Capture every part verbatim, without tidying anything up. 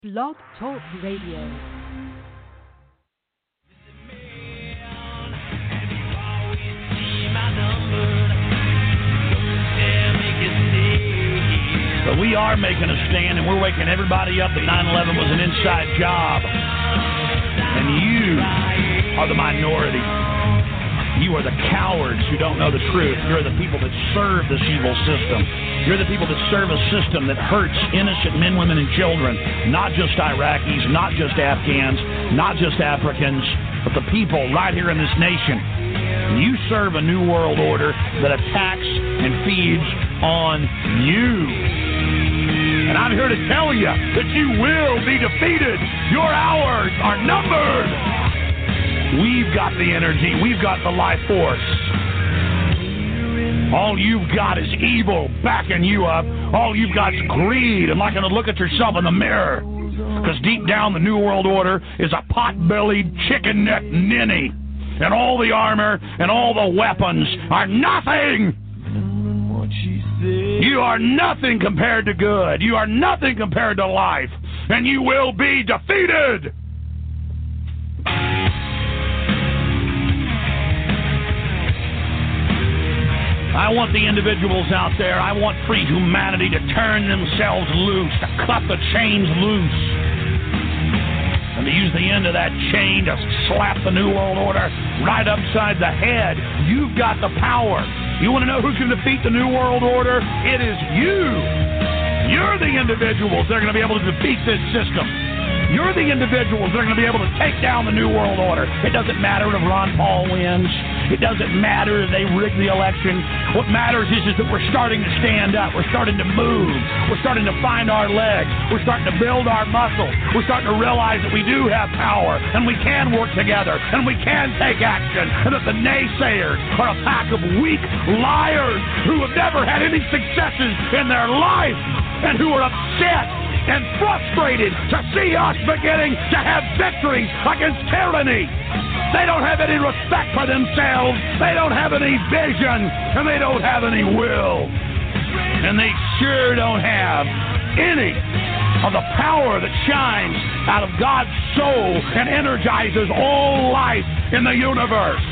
Blog Talk Radio. But we are making a stand, and we're waking everybody up that nine eleven was an inside job. And you are the minority. You are the cowards who don't know the truth. You're the people that serve this evil system. You're the people that serve a system that hurts innocent men, women, and children. Not just Iraqis, not just Afghans, not just Africans, but the people right here in this nation. You serve a new world order that attacks and feeds on you. And I'm here to tell you that you will be defeated. Your hours are numbered. We've got the energy. We've got the life force. All you've got is evil backing you up. All you've got is greed and liking to look at yourself in the mirror. Because deep down, the New World Order is a pot-bellied, chicken-neck ninny. And all the armor and all the weapons are nothing. You are nothing compared to good. You are nothing compared to life. And you will be defeated. I want the individuals out there, I want free humanity to turn themselves loose, to cut the chains loose, and to use the end of that chain to slap the New World Order right upside the head. You've got the power. You want to know who's going to defeat the New World Order? It is you. You're the individuals that are going to be able to defeat this system. You're the individuals that are going to be able to take down the New World Order. It doesn't matter if Ron Paul wins. It doesn't matter if they rig the election. What matters is, is that we're starting to stand up. We're starting to move. We're starting to find our legs. We're starting to build our muscles. We're starting to realize that we do have power, and we can work together, and we can take action, and that the naysayers are a pack of weak liars who have never had any successes in their life and who are upset and frustrated to see us beginning to have victories against tyranny. They don't have any respect for themselves. They don't have any vision, and they don't have any will. And they sure don't have any of the power that shines out of God's soul and energizes all life in the universe.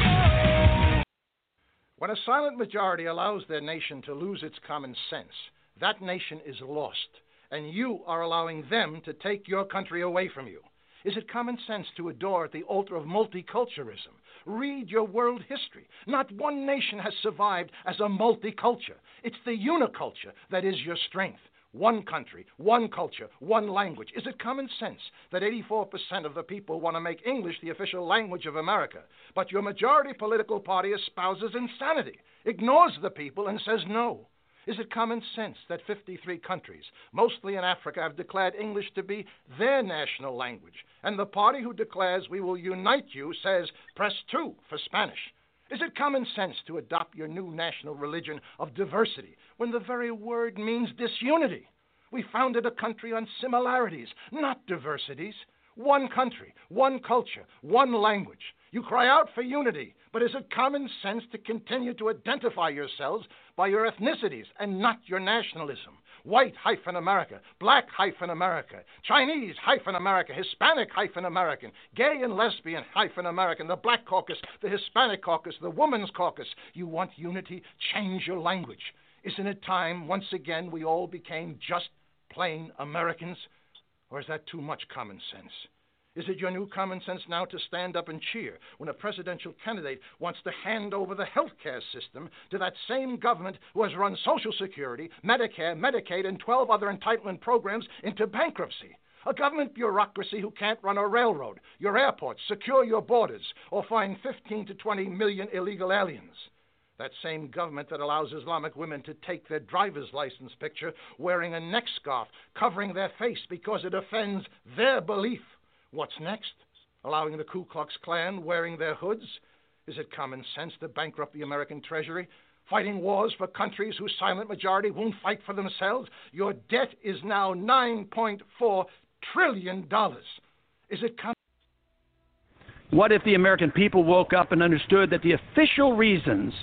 When a silent majority allows their nation to lose its common sense, that nation is lost. And you are allowing them to take your country away from you. Is it common sense to adore at the altar of multiculturalism? Read your world history. Not one nation has survived as a multiculture. It's the uniculture that is your strength. One country, one culture, one language. Is it common sense that eighty-four percent of the people want to make English the official language of America, but your majority political party espouses insanity, ignores the people, and says no? Is it common sense that fifty-three countries, mostly in Africa, have declared English to be their national language, and the party who declares we will unite you says press two for Spanish? Is it common sense to adopt your new national religion of diversity when the very word means disunity? We founded a country on similarities, not diversities. One country, one culture, one language. You cry out for unity, but is it common sense to continue to identify yourselves by your ethnicities and not your nationalism? White hyphen America, black hyphen America, Chinese hyphen America, Hispanic hyphen American, gay and lesbian hyphen American, the Black Caucus, the Hispanic Caucus, the Women's Caucus. You want unity? Change your language. Isn't it time once again we all became just plain Americans? Or is that too much common sense? Is it your new common sense now to stand up and cheer when a presidential candidate wants to hand over the health care system to that same government who has run Social Security, Medicare, Medicaid, and twelve other entitlement programs into bankruptcy? A government bureaucracy who can't run a railroad, your airports, secure your borders, or find fifteen to twenty million illegal aliens. That same government that allows Islamic women to take their driver's license picture wearing a neck scarf covering their face because it offends their belief. What's next? Allowing the Ku Klux Klan wearing their hoods? Is it common sense to bankrupt the American Treasury? Fighting wars for countries whose silent majority won't fight for themselves? Your debt is now nine point four trillion dollars. Is it common? What if the American people woke up and understood that the official reasons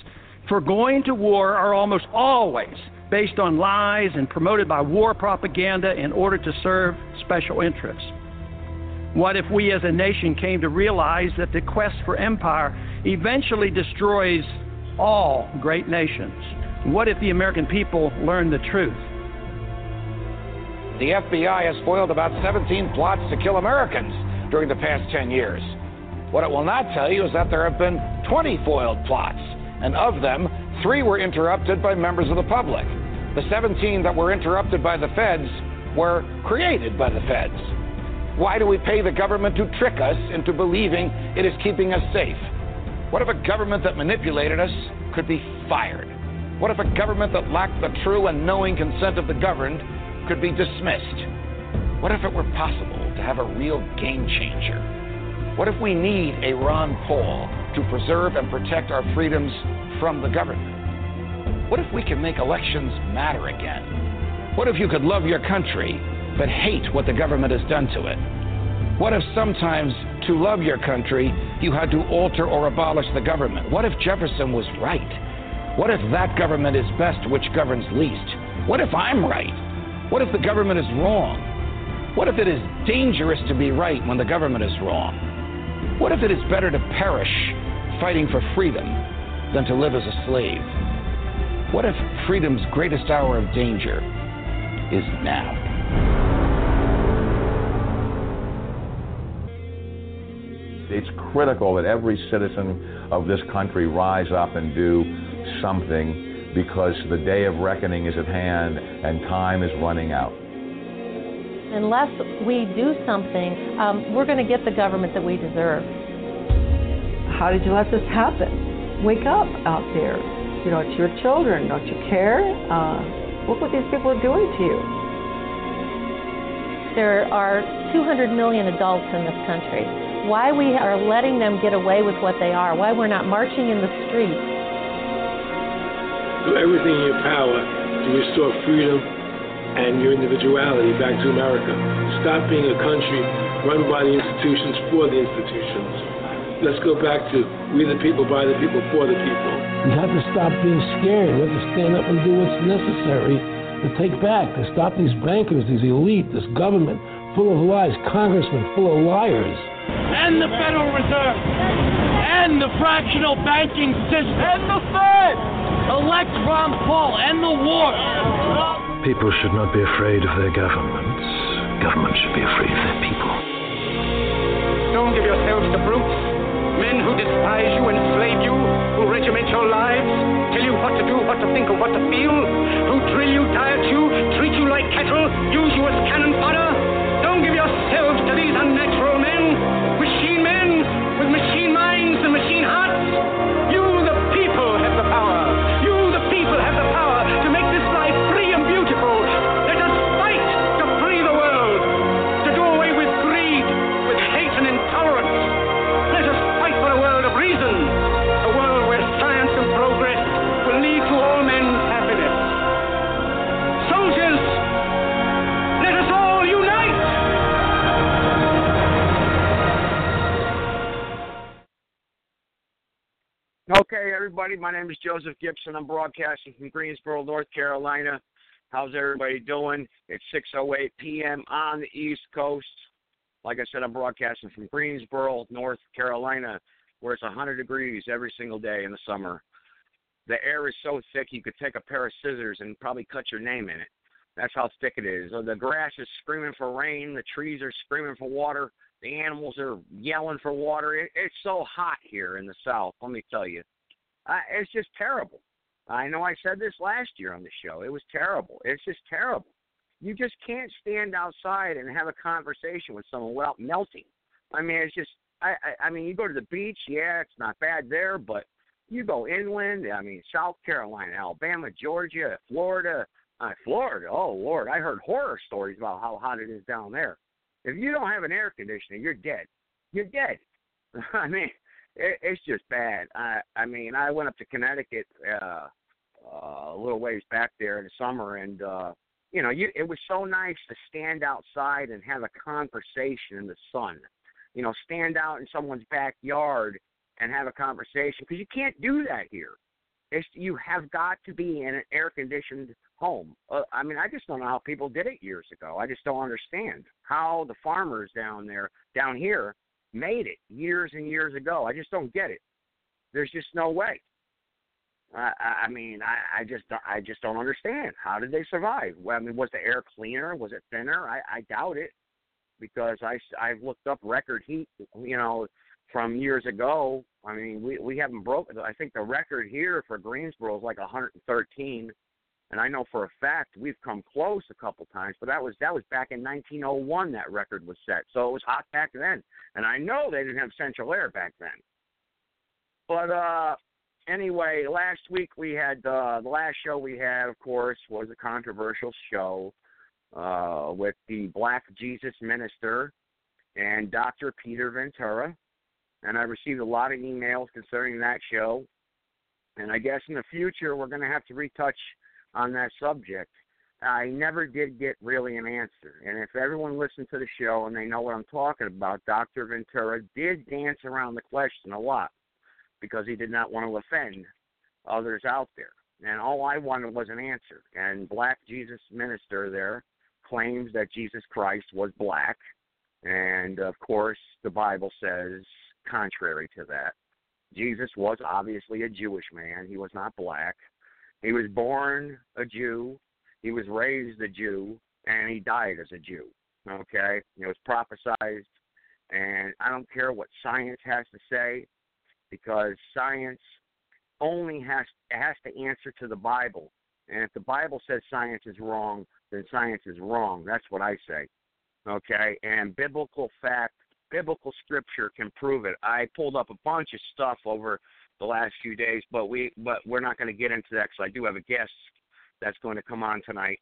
for going to war are almost always based on lies and promoted by war propaganda in order to serve special interests. What if we as a nation came to realize that the quest for empire eventually destroys all great nations? What if the American people learned the truth? The F B I has foiled about seventeen plots to kill Americans during the past ten years. What it will not tell you is that there have been twenty foiled plots, and of them, three were interrupted by members of the public. The seventeen that were interrupted by the feds were created by the feds. Why do we pay the government to trick us into believing it is keeping us safe? What if a government that manipulated us could be fired? What if a government that lacked the true and knowing consent of the governed could be dismissed? What if it were possible to have a real game changer? What if we need a Ron Paul to preserve and protect our freedoms from the government? What if we can make elections matter again? What if you could love your country but hate what the government has done to it? What if sometimes to love your country you had to alter or abolish the government? What if Jefferson was right? What if that government is best which governs least? What if I'm right? What if the government is wrong? What if it is dangerous to be right when the government is wrong? What if it is better to perish fighting for freedom than to live as a slave? What if freedom's greatest hour of danger is now? It's critical that every citizen of this country rise up and do something, because the day of reckoning is at hand and time is running out. Unless we do something, um, we're going to get the government that we deserve. How did you let this happen? Wake up out there. You know, it's your children. Don't you care? Uh, look what these people are doing to you. There are two hundred million adults in this country. Why we are letting them get away with what they are, why we're not marching in the streets. Do everything in your power to restore freedom and your individuality back to America. Stop being a country run by the institutions for the institutions. Let's go back to we the people, by the people, for the people. We have to stop being scared. We have to stand up and do what's necessary to take back, to stop these bankers, these elite, this government full of lies, congressmen full of liars. And the Federal Reserve, and the fractional banking system, and the Fed. Elect Ron Paul, and the war. People should not be afraid of their governments. Governments should be afraid of their people. Don't give yourselves to brutes, men who despise you, enslave you, who regiment your lives, tell you what to do, what to think, or what to feel, who drill you, diet you, treat you like cattle, use you as cannon fodder. Don't give yourselves to these unnatural men, machine men with machine minds and machine hearts. You, the people, have the power. You, the people, have the power to make this life free and beautiful. Let us fight to free the world, to do away with greed, with hate and intolerance. Let us fight for a world of reason, a world where science and progress will lead to all men's happiness. Soldiers, let us all unite! Okay, everybody, my name is Joseph Gibson. I'm broadcasting from Greensboro, North Carolina. How's everybody doing? It's six oh eight p.m. on the East Coast. Like I said, I'm broadcasting from Greensboro, North Carolina, where it's one hundred degrees every single day in the summer. The air is so thick you could take a pair of scissors and probably cut your name in it. That's how thick it is. The grass is screaming for rain. The trees are screaming for water. The animals are yelling for water. It, it's so hot here in the South, let me tell you. Uh, it's just terrible. I know I said this last year on the show. It was terrible. It's just terrible. You just can't stand outside and have a conversation with someone without melting. I mean, it's just, I, I, I mean, you go to the beach, yeah, it's not bad there, but you go inland, I mean, South Carolina, Alabama, Georgia, Florida, uh, Florida, oh, Lord, I heard horror stories about how hot it is down there. If you don't have an air conditioner, you're dead. You're dead. I mean, it, it's just bad. I, I mean, I went up to Connecticut uh, uh, a little ways back there in the summer, and, uh, you know, you, it was so nice to stand outside and have a conversation in the sun. You know, stand out in someone's backyard and have a conversation, because you can't do that here. It's, you have got to be in an air-conditioned home. Uh, I mean, I just don't know how people did it years ago. I just don't understand how the farmers down there, down here, made it years and years ago. I just don't get it. There's just no way. I, I mean, I, I just I just don't understand. How did they survive? Well, I mean, was the air cleaner? Was it thinner? I, I doubt it, because I, I've looked up record heat, you know, from years ago. I mean, we, we haven't broken. I think the record here for Greensboro is like one hundred thirteen, and I know for a fact we've come close a couple times. But that was that was back in nineteen oh one that record was set, so it was hot back then. And I know they didn't have central air back then. But uh, anyway, last week we had uh, the last show we had, of course, was a controversial show uh, with the Black Jesus Minister and Doctor Peter Ventura. And I received a lot of emails concerning that show. And I guess in the future we're going to have to retouch on that subject. I never did get really an answer. And if everyone listened to the show and they know what I'm talking about, Doctor Ventura did dance around the question a lot because he did not want to offend others out there. And all I wanted was an answer. And Black Jesus Minister there claims that Jesus Christ was black. And, of course, the Bible says contrary to that. Jesus was obviously a Jewish man. He was not black. He was born a Jew. He was raised a Jew, and he died as a Jew. Okay? It was prophesied, and I don't care what science has to say, because science only has has to answer to the Bible. And if the Bible says science is wrong, then science is wrong. That's what I say. Okay? And biblical fact, biblical scripture can prove it. I pulled up a bunch of stuff over the last few days, but we but we're not going to get into that because I do have a guest that's going to come on tonight.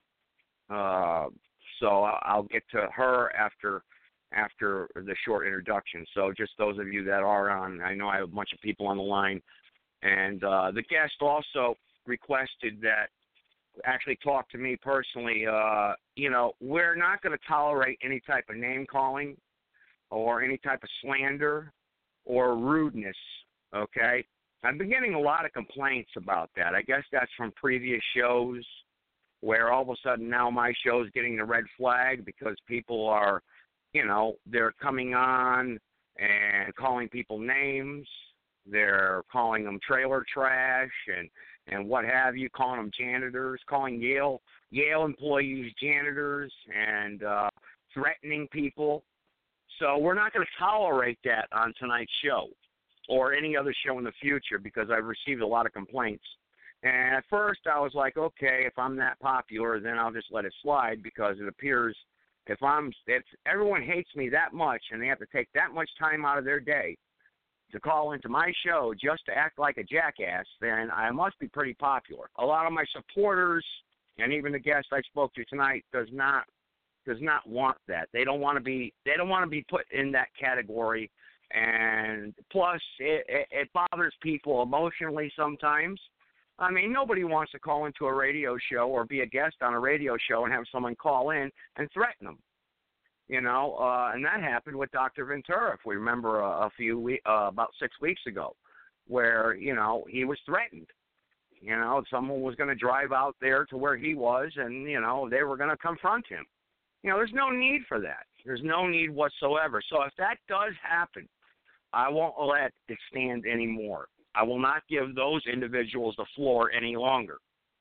Uh, so I'll get to her after after the short introduction. So just those of you that are on, I know I have a bunch of people on the line, and uh, the guest also requested that actually talk to me personally. Uh, you know, we're not going to tolerate any type of name calling or any type of slander or rudeness, okay? I've been getting a lot of complaints about that. I guess that's from previous shows where all of a sudden now my show is getting the red flag because people are, you know, they're coming on and calling people names. They're calling them trailer trash and, and what have you, calling them janitors, calling Yale Yale employees janitors, and uh, threatening people. So we're not going to tolerate that on tonight's show or any other show in the future because I've received a lot of complaints. And at first I was like, okay, if I'm that popular, then I'll just let it slide, because it appears if I'm if everyone hates me that much and they have to take that much time out of their day to call into my show just to act like a jackass, then I must be pretty popular. A lot of my supporters and even the guest I spoke to tonight does not does not want that. They don't want to be they don't want to be put in that category. And plus, it, it, it bothers people emotionally sometimes. I mean, nobody wants to call into a radio show or be a guest on a radio show and have someone call in and threaten them. You know, uh, and that happened with Doctor Ventura, if we remember a, a few we, uh, about six weeks ago, where, you know, he was threatened. You know, someone was going to drive out there to where he was, and, you know, they were going to confront him. You know, there's no need for that. There's no need whatsoever. So if that does happen, I won't let it stand anymore. I will not give those individuals the floor any longer.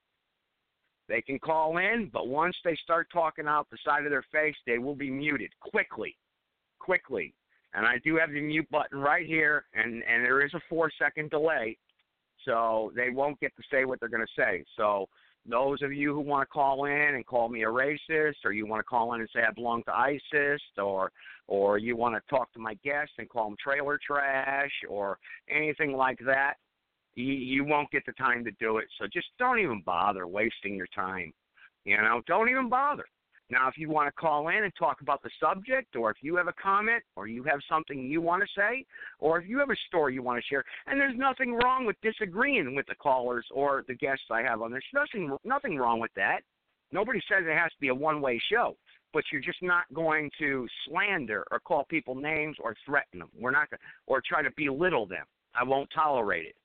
They can call in, but once they start talking out the side of their face, they will be muted quickly, quickly. And I do have the mute button right here, and, and there is a four-second delay, so they won't get to say what they're going to say. So those of you who want to call in and call me a racist, or you want to call in and say I belong to ISIS, or or you want to talk to my guests and call them trailer trash or anything like that, you, you won't get the time to do it. So just don't even bother wasting your time. You know, don't even bother. Now, if you want to call in and talk about the subject, or if you have a comment, or you have something you want to say, or if you have a story you want to share, and there's nothing wrong with disagreeing with the callers or the guests I have on. There's nothing nothing wrong with that. Nobody says it has to be a one-way show, but you're just not going to slander or call people names or threaten them. We're not going, or try to belittle them. I won't tolerate it.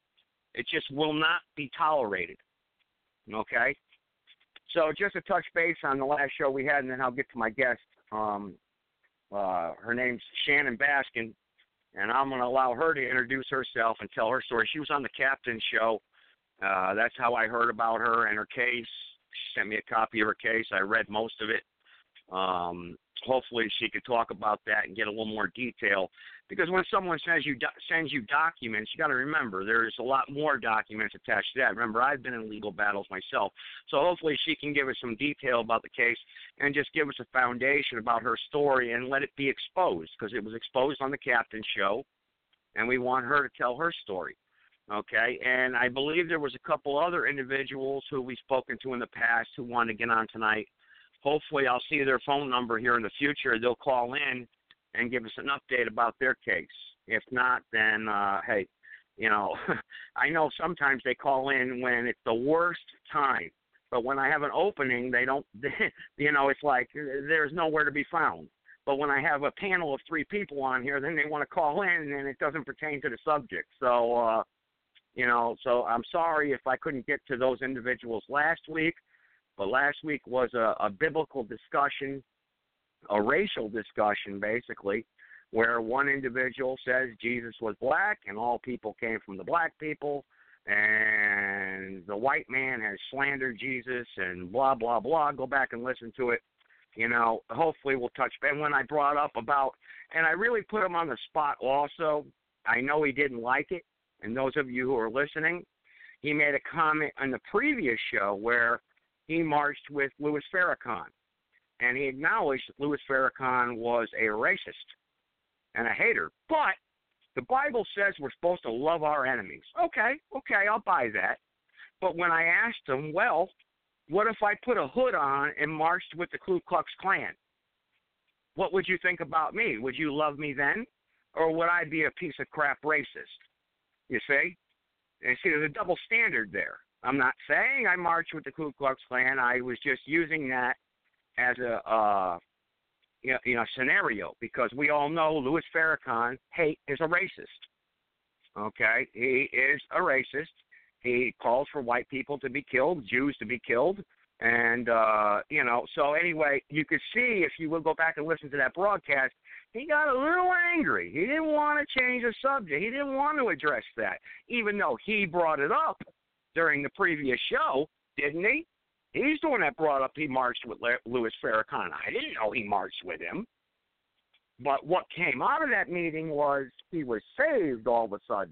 It just will not be tolerated. Okay? So just to touch base on the last show we had, and then I'll get to my guest. Um, uh, her name's Shannon Baskin, and I'm going to allow her to introduce herself and tell her story. She was on the Captain show. Uh, that's how I heard about her and her case. She sent me a copy of her case. I read most of it. Um, hopefully she could talk about that and get a little more detail. Because when someone sends you do- sends you documents, you got to remember there's a lot more documents attached to that. Remember, I've been in legal battles myself. So hopefully she can give us some detail about the case and just give us a foundation about her story and let it be exposed, because it was exposed on the Captain show, and we want her to tell her story. Okay, and I believe there was a couple other individuals who we've spoken to in the past who wanted to get on tonight. Hopefully I'll see their phone number here in the future. They'll call in and give us an update about their case. If not, then, uh, hey, you know, I know sometimes they call in when it's the worst time. But when I have an opening, they don't, you know, it's like there's nowhere to be found. But when I have a panel of three people on here, then they want to call in, and it doesn't pertain to the subject. So, uh, you know, so I'm sorry if I couldn't get to those individuals last week. But last week was a, a biblical discussion, a racial discussion, basically, where one individual says Jesus was black and all people came from the black people, and the white man has slandered Jesus and blah, blah, blah. Go back and listen to it. You know, hopefully we'll touch. And when I brought up about, and I really put him on the spot also, I know he didn't like it, and those of you who are listening, he made a comment on the previous show where he marched with Louis Farrakhan, and he acknowledged that Louis Farrakhan was a racist and a hater. But the Bible says we're supposed to love our enemies. Okay, okay, I'll buy that. But when I asked him, well, what if I put a hood on and marched with the Ku Klux Klan? What would you think about me? Would you love me then? Or would I be a piece of crap racist? You see? And see, there's a double standard there. I'm not saying I marched with the Ku Klux Klan. I was just using that as a uh, you know, you know, scenario, because we all know Louis Farrakhan, hey, is a racist. Okay? He is a racist. He calls for white people to be killed, Jews to be killed. And, uh, you know, so anyway, you could see, if you will go back and listen to that broadcast, he got a little angry. He didn't want to change the subject. He didn't want to address that, even though he brought it up during the previous show, didn't he? He's the one that brought up he marched with Louis Farrakhan. I didn't know he marched with him. But what came out of that meeting was he was saved all of a sudden.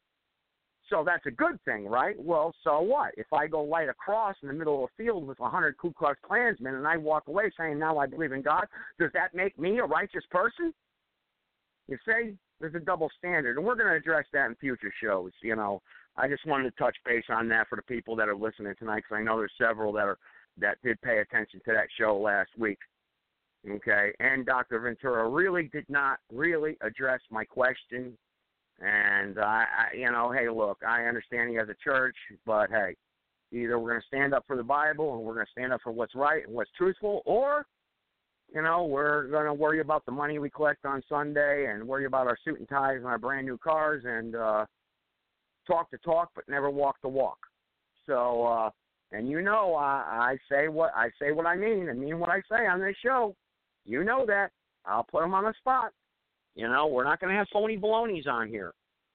So that's a good thing, right? Well, so what? If I go light a cross in the middle of a field with a hundred Ku Klux Klansmen and I walk away saying, now I believe in God, does that make me a righteous person? You see, there's a double standard. And we're going to address that in future shows. You know, I just wanted to touch base on that for the people that are listening tonight, because I know there's several that are that did pay attention to that show last week. Okay, and Doctor Ventura really did not really address my question. And, I, I, you know, hey, look, I understand he has a church, but, hey, either we're going to stand up for the Bible and we're going to stand up for what's right and what's truthful, or, you know, we're going to worry about the money we collect on Sunday and worry about our suit and ties and our brand new cars and uh, talk the talk but never walk the walk. So, uh, and you know, I, I say what I say what I mean and mean what I say on this show. You know that. I'll put them on the spot. You know, we're not going to have phony balonies on here,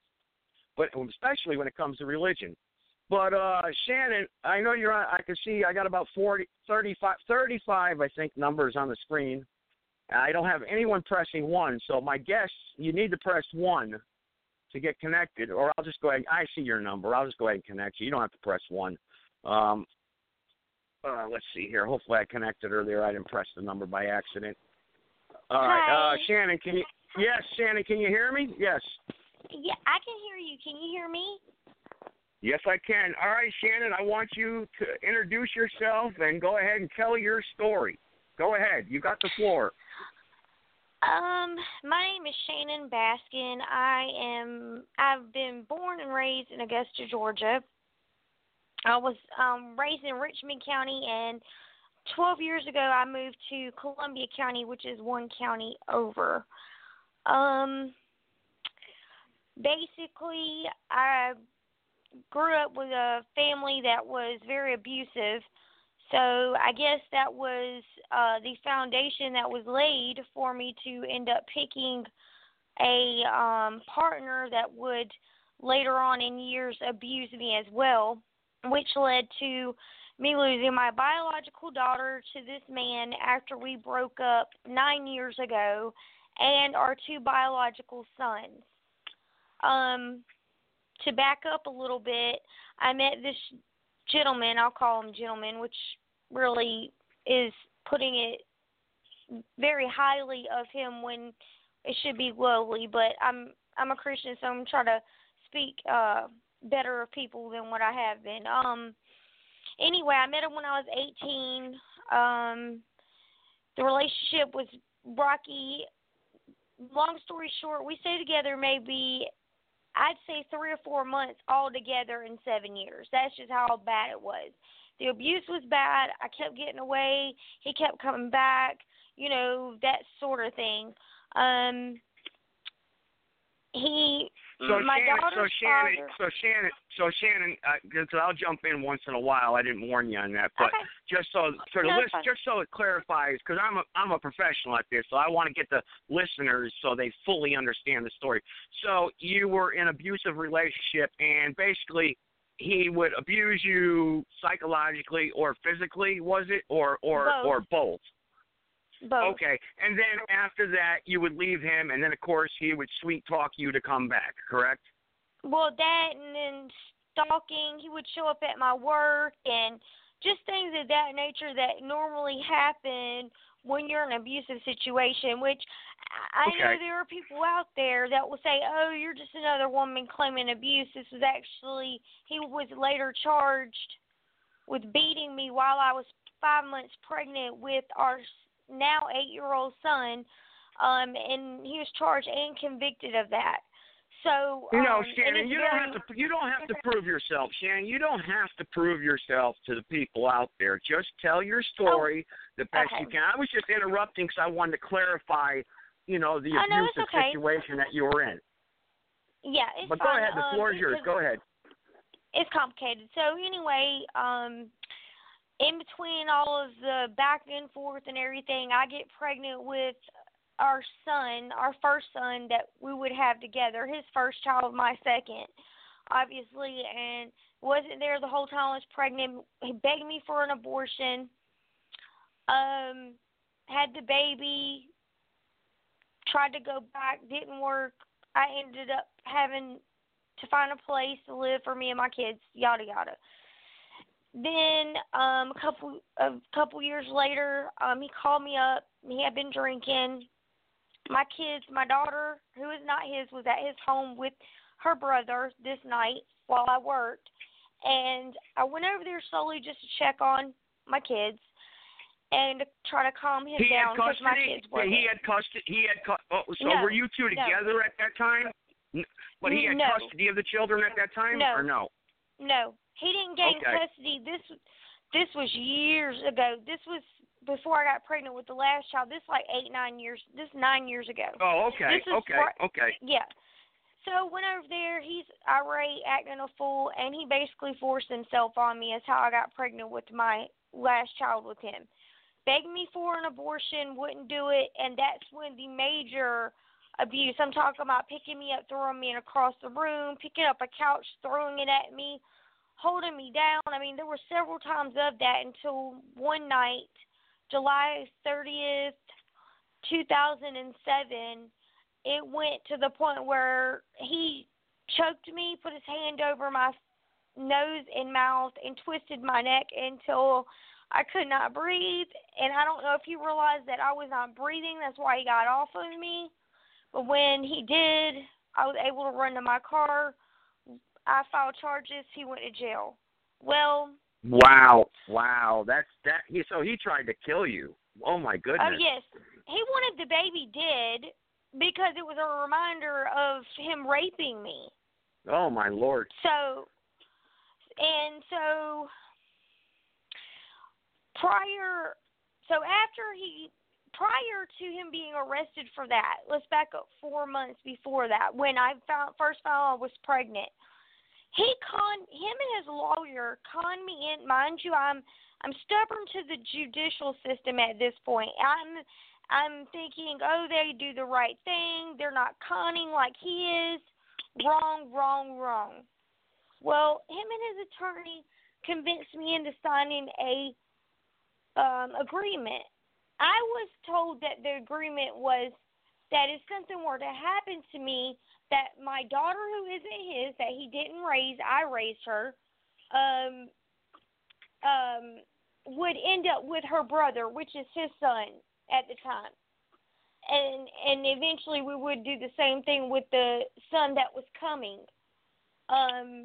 but especially when it comes to religion. But, uh, Shannon, I know you're on, I can see I got about forty, thirty-five, thirty-five, I think, numbers on the screen. I don't have anyone pressing one, so my guess, you need to press one to get connected, or I'll just go ahead. I see your number. I'll just go ahead and connect you. You don't have to press one. Um, uh, let's see here. Hopefully I connected earlier. I didn't press the number by accident. All right, uh, Shannon, can you? Yes, Shannon, can you hear me? Yes. Yeah, I can hear you. Can you hear me? Yes, I can. All right, Shannon, I want you to introduce yourself and go ahead and tell your story. Go ahead. You got the floor. Um, my name is Shannon Baskin. I am. I've been born and raised in Augusta, Georgia. I was um, raised in Richmond County, and twelve years ago I moved to Columbia County, which is one county over. Um, basically, I grew up with a family that was very abusive. So I guess that was uh, the foundation that was laid for me to end up picking a um, partner that would later on in years abuse me as well, which led to me losing my biological daughter to this man after we broke up nine years ago, and our two biological sons. Um, to back up a little bit, I met this gentleman, I'll call him gentleman, which really is putting it very highly of him when it should be lowly, but I'm I'm a Christian, so I'm trying to speak uh, better of people than what I have been. Um, anyway, I met him when I was eighteen. Um, the relationship was rocky. Long story short, we stayed together maybe, I'd say three or four months all together in seven years. That's just how bad it was. The abuse was bad. I kept getting away. He kept coming back, you know, that sort of thing. Um, he, so my Shannon, daughter's so Shannon, father. so Shannon, so Shannon, because uh, I'll jump in once in a while. I didn't warn you on that, but Okay. just so, so the No, list, fine. just so it clarifies, because I'm a I'm a professional at this, so I want to get the listeners so they fully understand the story. So you were in an abusive relationship, and basically he would abuse you psychologically or physically, was it, or or Both. or both? Both. Okay, and then after that, you would leave him, and then, of course, he would sweet-talk you to come back, correct? Well, that and then stalking. He would show up at my work and just things of that nature that normally happen when you're in an abusive situation, which I Okay. know there are people out there that will say, oh, you're just another woman claiming abuse. This was actually, he was later charged with beating me while I was five months pregnant with our now eight-year-old son, um, and he was charged and convicted of that. So, You know, um, Shannon, and you it's don't very, have to. You don't have to prove yourself, Shannon. You don't have to prove yourself to the people out there. Just tell your story the best okay. you can. I was just interrupting because I wanted to clarify, you know, the Oh, no, it's abusive okay. situation that you were in. Yeah, it's But go fine. ahead. The um, floor is yours. because Go ahead. It's complicated. So anyway, um, in between all of the back and forth and everything, I get pregnant with our son, our first son that we would have together, his first child, my second, obviously, and wasn't there the whole time I was pregnant. He begged me for an abortion, um, had the baby, tried to go back, didn't work. I ended up having to find a place to live for me and my kids, yada, yada. Then um, a couple a couple years later, um, he called me up. He had been drinking. My kids, my daughter, who is not his, was at his home with her brother this night while I worked. And I went over there slowly just to check on my kids and to try to calm him He down had because my custody. kids were He there. had custody. He had. Cu- oh, so No, were you two no. together at that time? N- But he had No. custody of the children at that time, No. or no? No, he didn't gain Okay. custody. This this was years ago. This was before I got pregnant with the last child. This is like eight, nine years. This is nine years ago. Oh, okay, This is okay, for- okay. Yeah. So went over there. He's irate, acting a fool, and he basically forced himself on me. Is how I got pregnant with my last child with him. Begged me for an abortion, wouldn't do it, and that's when the major abuse. I'm talking about picking me up, throwing me across the room, picking up a couch, throwing it at me, holding me down. I mean, there were several times of that until one night, July thirtieth, two thousand seven, it went to the point where he choked me, put his hand over my nose and mouth, and twisted my neck until I could not breathe. And I don't know if he realized that I was not breathing. That's why he got off of me. But when he did, I was able to run to my car. I filed charges. He went to jail. Well, Wow, wow. That's that. He so he tried to kill you. Oh my goodness. oh yes, he wanted the baby dead because it was a reminder of him raping me. Oh my Lord. So, and so prior, so after he, prior to him being arrested for that, let's back up four months before that, when I found, first found out I was pregnant, he con him and his lawyer conned me in. Mind you, I'm I'm stubborn to the judicial system at this point. I'm I'm thinking, oh, they do the right thing. They're not conning like he is. Wrong, wrong, wrong. Well, him and his attorney convinced me into signing a um, agreement. I was told that the agreement was that if something were to happen to me, that my daughter, who isn't his, that he didn't raise, I raised her, um, um, would end up with her brother, which is his son at the time. And and eventually we would do the same thing with the son that was coming. Um,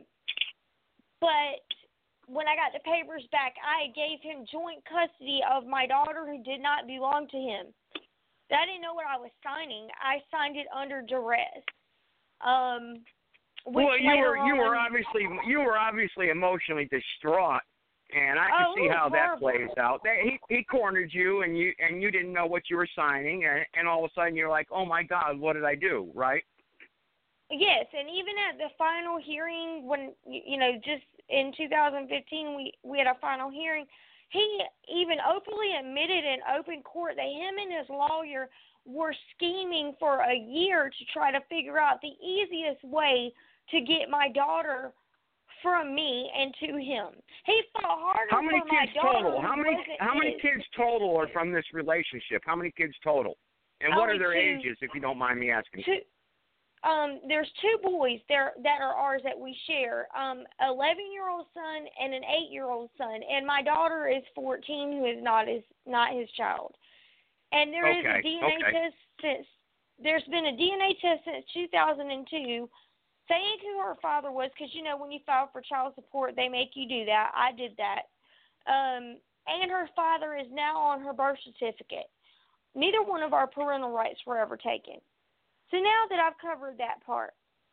but when I got the papers back, I gave him joint custody of my daughter who did not belong to him. I didn't know what I was signing. I signed it under duress. Um, well, you were you on, were obviously you were obviously emotionally distraught, and I can oh, see how that horrible. plays out. He he cornered you, and you and you didn't know what you were signing, and, and all of a sudden you're like, oh my God, what did I do? Right? Yes, and even at the final hearing, when you know, just in two thousand fifteen, we we had a final hearing. He even openly admitted in open court that him and his lawyer were scheming for a year to try to figure out the easiest way to get my daughter from me and to him. He fought harder How many for my kids daughter. total? How many how many his. kids total are from this relationship? How many kids total? And what Only are their two. ages, if you don't mind me asking? Two. Um, there's two boys there that are ours that we share. Um, eleven-year-old son and an eight-year-old son, and my daughter is fourteen, who is not his not his child. And there is Okay, a D N A okay. test since there's been a D N A test since two thousand two, saying who her father was, because you know when you file for child support, they make you do that. I did that. Um, and her father is now on her birth certificate. Neither one of our parental rights were ever taken. So now that I've covered that part,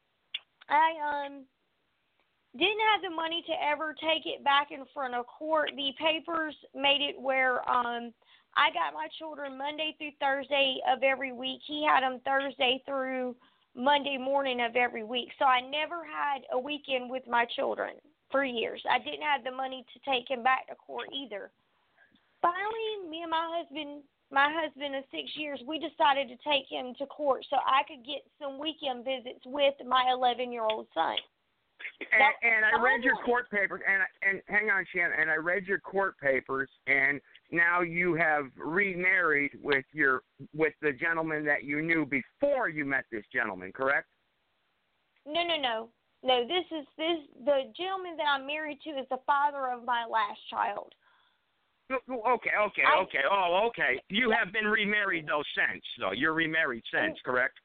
I um didn't have the money to ever take it back in front of court. The papers made it where um I got my children Monday through Thursday of every week. He had them Thursday through Monday morning of every week. So I never had a weekend with my children for years. I didn't have the money to take him back to court either. Finally, me and my husband My husband of six years, we decided to take him to court so I could get some weekend visits with my eleven-year-old son. And, Now, and I read your wanted- court papers, and and hang on, Shannon, and I read your court papers, and now you have remarried with your with the gentleman that you knew before you met this gentleman, correct? No, no, no, no. This is this the gentleman that I'm married to is the father of my last child. Okay, okay, I, okay. Oh, okay. You have been remarried though since, though. You're remarried since, correct?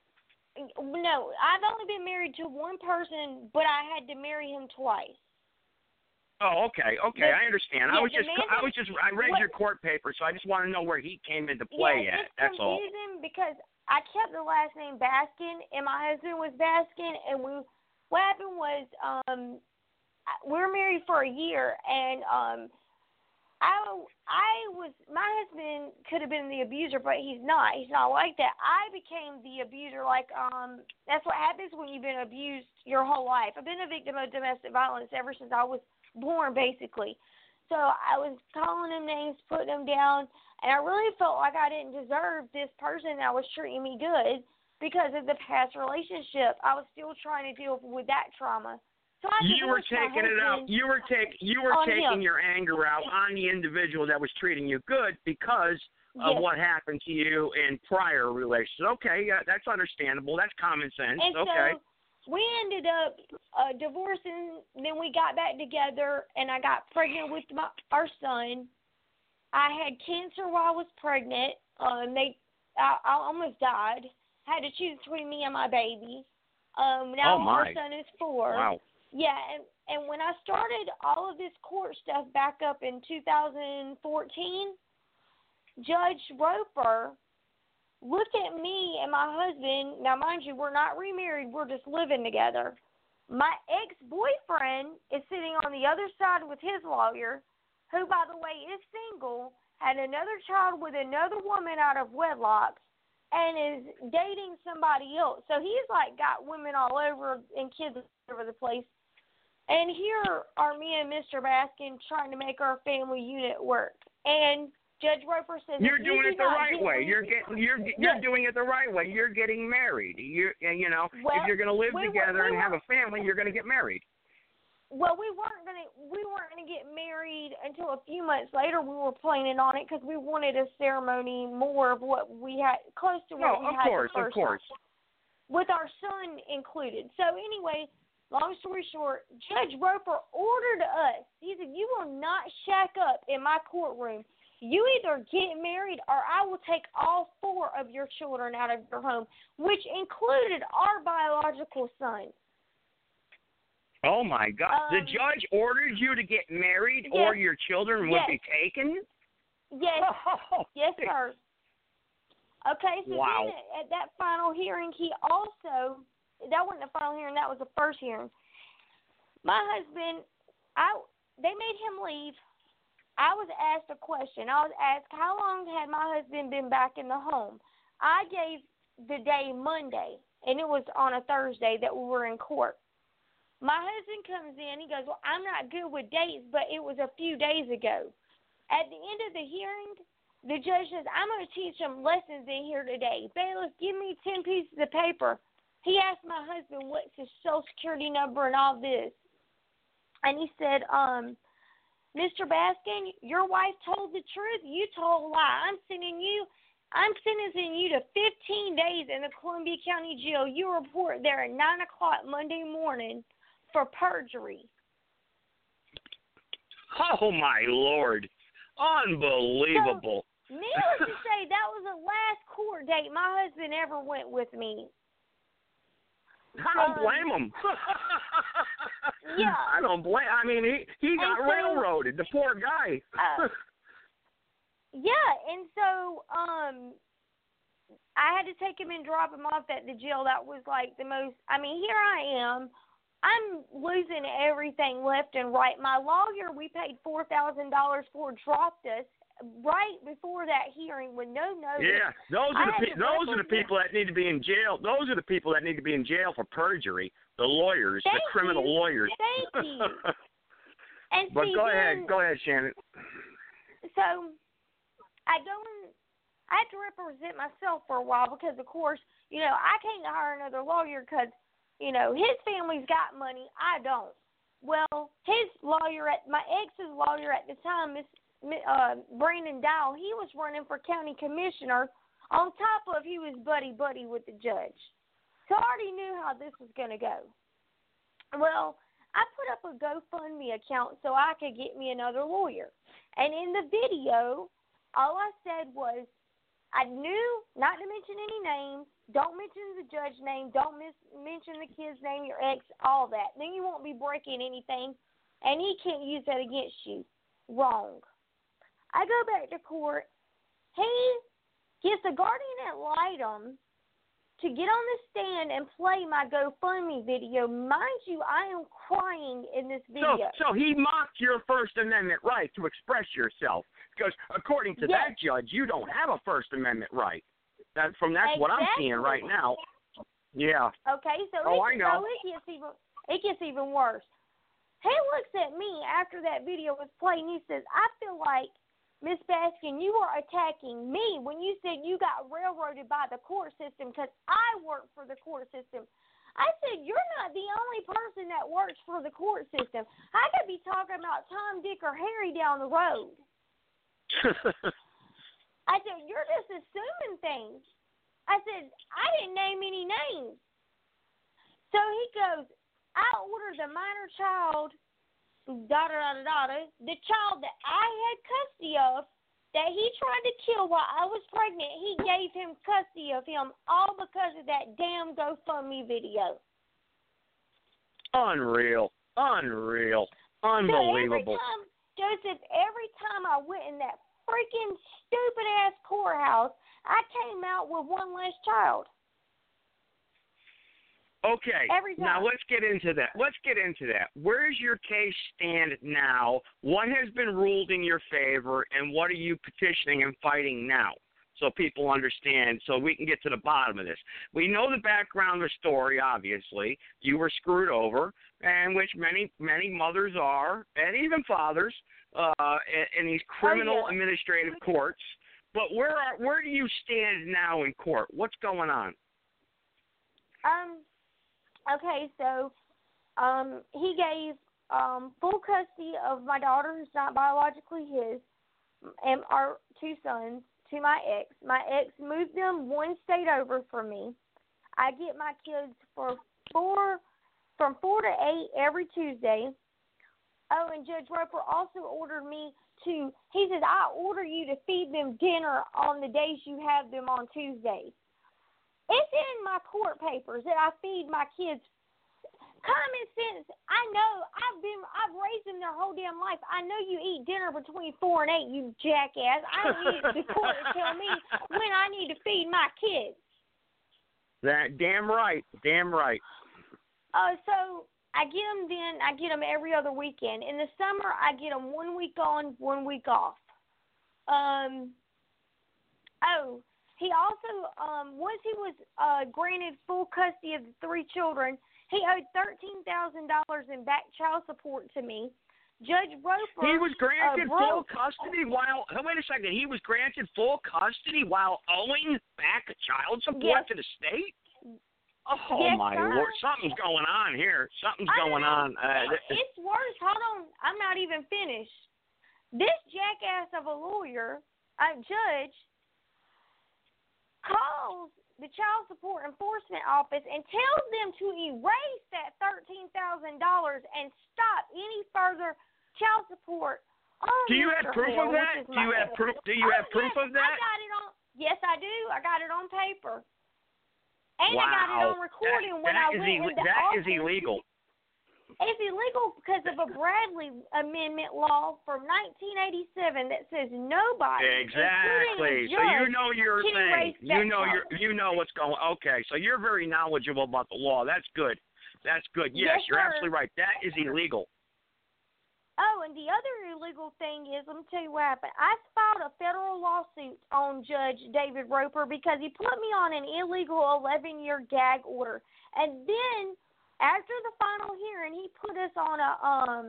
No, I've only been married to one person, but I had to marry him twice. Oh, okay, okay. The, I understand. yeah, I was the just, man I that, was just, I read what, your court papers, so I just want to know where he came into play yeah, at. That's all. it's confusing because I kept the last name Baskin, and my husband was Baskin, and we. What happened was, um, we were married for a year, and um. I, I was, my husband could have been the abuser, but he's not. He's not like that. I became the abuser. Like, um, that's what happens when you've been abused your whole life. I've been a victim of domestic violence ever since I was born, basically. So I was calling him names, putting him down, and I really felt like I didn't deserve this person that was treating me good because of the past relationship. I was still trying to deal with that trauma. So you were taking it out. You were take. You were taking him. your anger out on the individual that was treating you good because of yes. what happened to you in prior relations. Okay, yeah, that's understandable. That's common sense. And okay. So we ended up uh, divorcing. Then we got back together, and I got pregnant with my, our son. I had cancer while I was pregnant. Um, they, I, I almost died. I had to choose between me and my baby. Um, now oh my. our son is four. Wow. Yeah, and, and when I started all of this court stuff back up in two thousand fourteen, Judge Roper looked at me and my husband. Now, mind you, we're not remarried. We're just living together. My ex-boyfriend is sitting on the other side with his lawyer, who, by the way, is single, had another child with another woman out of wedlock, and is dating somebody else. So he's, like, got women all over and kids all over the place. And here are me and Mister Baskin trying to make our family unit work. And Judge Roper says you're if doing you it the right get way. married, You're getting you're you're yes. doing it the right way. You're getting married. You you know well, if you're going to live we together were, we and have were, a family, you're going to get married. Well, we weren't gonna we weren't gonna get married until a few months later. We were planning on it because we wanted a ceremony more of what we had close to what No, we of had course, the first of course, time, with our son included. So anyway, long story short, Judge Roper ordered us. He said, "You will not shack up in my courtroom. You either get married or I will take all four of your children out of your home," which included our biological son. Oh, my God. Um, the judge ordered you to get married yes, or your children would yes. be taken? Yes. Oh, yes, sir. Okay, so wow. then at, at that final hearing, he also, that wasn't the final hearing, that was the first hearing. My husband, I they made him leave. I was asked a question. I was asked, how long had my husband been back in the home? I gave the day Monday, and it was on a Thursday that we were in court. My husband comes in. He goes, well, I'm not good with dates, but it was a few days ago. At the end of the hearing, the judge says, I'm going to teach them lessons in here today. Bailiff, give me ten pieces of paper. He asked my husband what's his social security number and all this. And he said, um, Mister Baskin, your wife told the truth. You told a lie. I'm sending you, I'm sentencing you to fifteen days in the Columbia County Jail. You report there at nine o'clock Monday morning for perjury. Oh, my Lord. Unbelievable. So, needless to say, that was the last court date my husband ever went with me. I don't um, blame him. Yeah. I don't blame I mean, he, he got so, railroaded, the poor guy. uh, yeah, and so um, I had to take him and drop him off at the jail. That was like the most, I mean, here I am. I'm losing everything left and right. My lawyer, we paid four thousand dollars for, dropped us right before that hearing with no notice. Yeah, those are the pe- those are the them. people that need to be in jail. Those are the people that need to be in jail for perjury. The lawyers, Thank the criminal you. lawyers. Thank you. And but see, go then, ahead, go ahead, Shannon. So I go and I had to represent myself for a while because, of course, you know, I can't hire another lawyer because, you know, his family's got money. I don't. Well, his lawyer, at my ex's lawyer at the time, Miss uh, Brandon Dial, he was running for county commissioner. On top of he was buddy buddy with the judge, so I already knew how this was going to go. Well, I put up a GoFundMe account so I could get me another lawyer, and in the video, all I said was, I knew not to mention any names. Don't mention the judge name. Don't mis- mention the kid's name, your ex, all that. Then you won't be breaking anything, and he can't use that against you. Wrong. I go back to court. He gets a guardian ad litem to get on the stand and play my GoFundMe video. Mind you, I am crying in this video. So, so he mocked your First Amendment right to express yourself. Because according to yes. that judge, you don't have a First Amendment right. That from that's exactly. what I'm seeing right now. Yeah. Okay, so oh, it, I know. so it gets even it gets even worse. He looks at me after that video was played and he says, I feel like, Miss Baskin, you are attacking me when you said you got railroaded by the court system because I work for the court system. I said, you're not the only person that works for the court system. I could be talking about Tom, Dick, or Harry down the road. I said, you're just assuming things. I said, I didn't name any names. So he goes, I ordered the minor child, da da da da da, the child that I had custody of, that he tried to kill while I was pregnant. He gave him custody of him all because of that damn GoFundMe video. Unreal. Unreal. Unbelievable. So every time, Joseph, every time I went in that freaking stupid-ass courthouse, I came out with one less child. Okay, Every time. now let's get into that. Let's get into that. Where's your case stand now? What has been ruled in your favor, and what are you petitioning and fighting now? so people understand, so we can get to the bottom of this. We know the background of the story, obviously. You were screwed over, and which many, many mothers are, and even fathers, uh, in, in these criminal oh, yeah. administrative courts. But where are, where do you stand now in court? What's going on? Um, okay, so um, he gave um, full custody of my daughter, who's not biologically his, and our two sons, to my ex. My ex moved them one state over from me. I get my kids for four, from four to eight every Tuesday. Oh, and Judge Roper also ordered me to, he says, I order you to feed them dinner on the days you have them on Tuesdays. It's in my court papers that I feed my kids. Common sense. I know. I've been. I've raised them their whole damn life. I know you eat dinner between four and eight. You jackass. I don't need the court to tell me when I need to feed my kids. That damn right. Damn right. Uh, so I get them then. I get them every other weekend. In the summer, I get them one week on, one week off. Um. Oh, he also um once he was uh granted full custody of the three children. He owed thirteen thousand dollars in back child support to me. Judge Roper. He was granted uh, full custody while. Wait a second. He was granted full custody while owing back child support yes. to the state. Oh yes, my sir. Lord! Something's going on here. Something's I going know. on. Uh, it's worse. Hold on. I'm not even finished. This jackass of a lawyer, a judge, calls the Child Support Enforcement Office and tells them to erase that thirteen thousand dollars and stop any further child support. On do you Mister have proof Hill, of that? Do you have proof? Do you oh, have proof yes, of that? I got it on. Yes, I do. I got it on paper, and wow. I got it on recording that, when that I is went Ill- into That office. is illegal. It's illegal because of a Bradley Amendment law from nineteen eighty-seven that says nobody, Exactly. including a So judge, you know your can thing. erase You that know child. your. You know what's going. Okay, so you're very knowledgeable about the law. That's good. That's good. Yes, Yes, you're sir. absolutely right. That is illegal. Oh, and the other illegal thing is, let me tell you what happened. I filed a federal lawsuit on Judge David Roper because he put me on an illegal eleven-year gag order. And then, after the final hearing, he put us on a um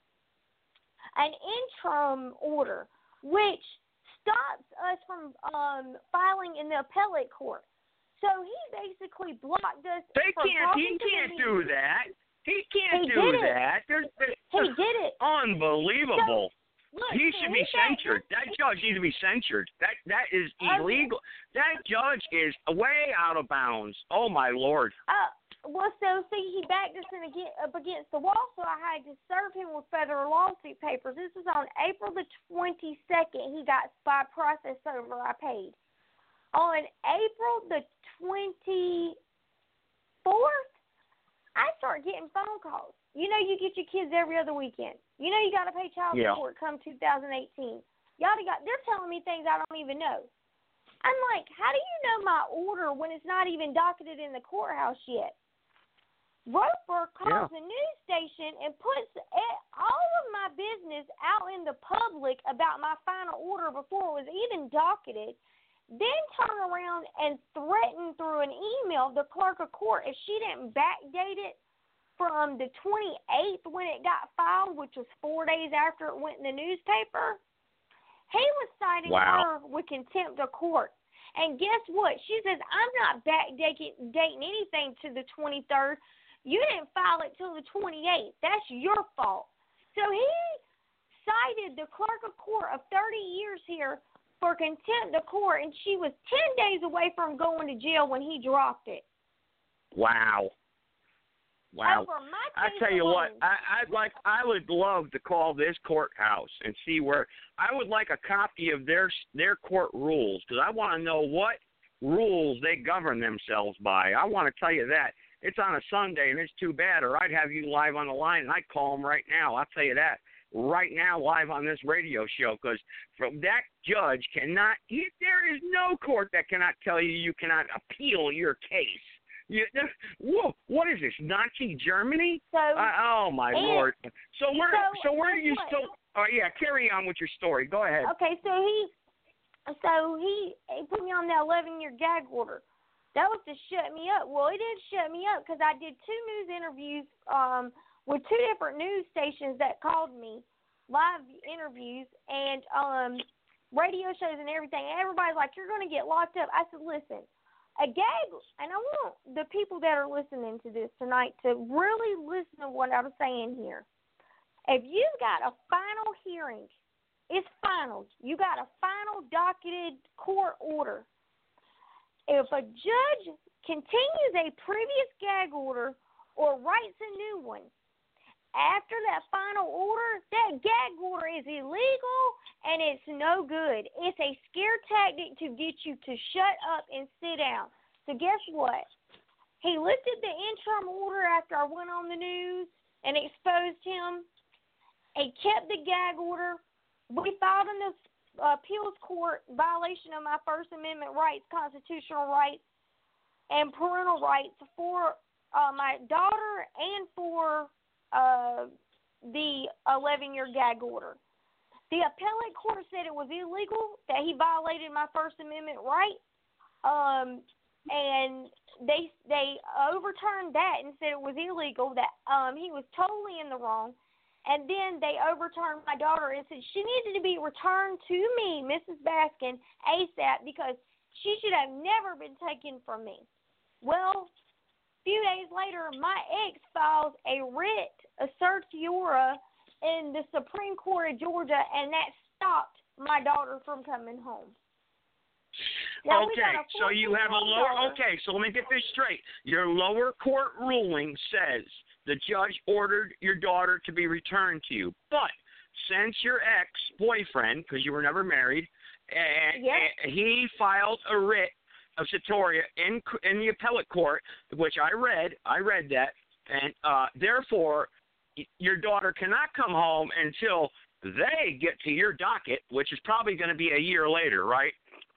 an interim order, which stops us from um filing in the appellate court. So he basically blocked us. They from can't. He talking to can't the do that. He can't He do did it. that. There's, there's, He did it. Unbelievable. So, look, he so should he be got- censured. That judge needs to be censured. That that is Oh, illegal. That judge is way out of bounds. Oh my Lord. Uh, well, so see, he backed us in against, up against the wall, so I had to serve him with federal lawsuit papers. This was on April the twenty-second. He got spy process over. I paid on April the twenty-fourth. I start getting phone calls. You know, you get your kids every other weekend. You know, you got to pay child Yeah. support come two thousand eighteen. Y'all got, they're telling me things I don't even know. I'm like, how do you know my order when it's not even docketed in the courthouse yet? Roper calls Yeah. the news station and puts all of my business out in the public about my final order before it was even docketed, then turn around and threaten through an email the clerk of court if she didn't backdate it from the twenty-eighth when it got filed, which was four days after it went in the newspaper. He was citing Wow. her with contempt of court. And guess what? She says, I'm not backdating dating anything to the twenty-third. You didn't file it till the twenty-eighth. That's your fault. So he cited the clerk of court of thirty years here for contempt of court, and she was ten days away from going to jail when he dropped it. Wow. Wow. Over my I case tell you alone. what, I, I'd like, I would love to call this courthouse and see where. I would like a copy of their their court rules because I want to know what rules they govern themselves by. I want to tell you that it's on a Sunday and it's too bad, or I'd have you live on the line and I'd call them right now. I'll tell you that right now, live on this radio show, because from that judge cannot. He, there is no court that cannot tell you you cannot appeal your case. You, whoa, what is this, Nazi Germany? So, uh, oh, my and, Lord. So where, so, so where do you what? still, oh, yeah, carry on with your story. Go ahead. Okay, so he So he, he put me on the eleven-year gag order. That was to shut me up. Well, it did shut me up because I did two news interviews um, with two different news stations that called me, live interviews, and um, radio shows and everything. And everybody's like, you're going to get locked up. I said, listen, a gag, and I want the people that are listening to this tonight to really listen to what I'm saying here. If you've got a final hearing, it's final. You got a final docketed court order. If a judge continues a previous gag order or writes a new one, after that final order, that gag order is illegal and it's no good. It's a scare tactic to get you to shut up and sit down. So guess what? He lifted the interim order after I went on the news and exposed him. He kept the gag order. We filed in the uh, appeals court violation of my First Amendment rights, constitutional rights, and parental rights for uh, my daughter and for uh, the eleven-year gag order. The appellate court said it was illegal, that he violated my First Amendment right, um, and they they overturned that and said it was illegal, that um, he was totally in the wrong. And then they overturned my daughter and said she needed to be returned to me, Missus Baskin, ASAP, because she should have never been taken from me. Well, a few days later, my ex files a writ, a certiorari, in the Supreme Court of Georgia, and that stopped my daughter from coming home. Now, okay, so you have a lower, okay, so let me get this straight. Your lower court ruling says the judge ordered your daughter to be returned to you. But since your ex-boyfriend, because you were never married, and, yes. and he filed a writ of certiorari in in the appellate court, which I read, I read that, and uh, therefore your daughter cannot come home until they get to your docket, which is probably going to be a year later, right?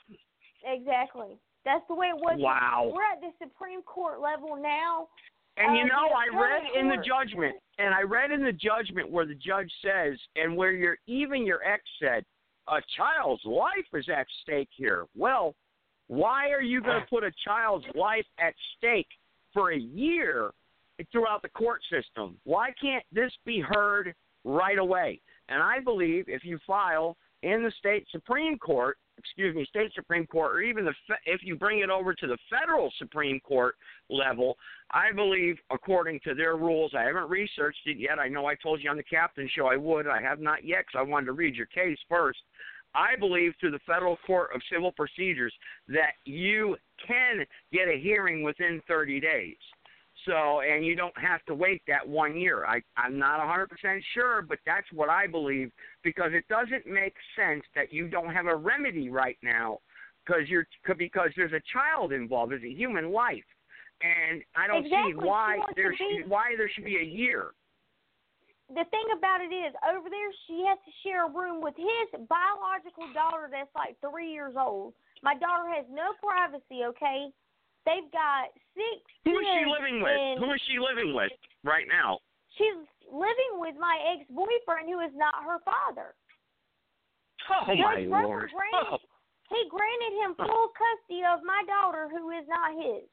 Exactly. That's the way it was. Wow. We're at the Supreme Court level now. And you uh, know, I read in the court. judgment, and I read in the judgment where the judge says, and where your even your ex said, a child's life is at stake here. Well, why are you going to put a child's life at stake for a year throughout the court system? Why can't this be heard right away? And I believe if you file in the state Supreme Court, excuse me, state Supreme Court, or even the fe- if you bring it over to the federal Supreme Court level, I believe, according to their rules, I haven't researched it yet. I know I told you on the Captain Show I would. I have not yet because I wanted to read your case first. I believe through the Federal Court of Civil Procedures that you can get a hearing within thirty days. So, and you don't have to wait that one year. I, I'm not one hundred percent sure, but that's what I believe, because it doesn't make sense that you don't have a remedy right now because you're because there's a child involved. There's a human life, and I don't exactly. see why she there be, should, why there should be a year. The thing about it is, over there, she has to share a room with his biological daughter that's like three years old. My daughter has no privacy, okay? They've got six Who kids. is she living with? Who is she living with right now? She's living with my ex-boyfriend, who is not her father. Oh, Judge my Russell Lord. Granted, Oh. He granted him full custody of my daughter, who is not his.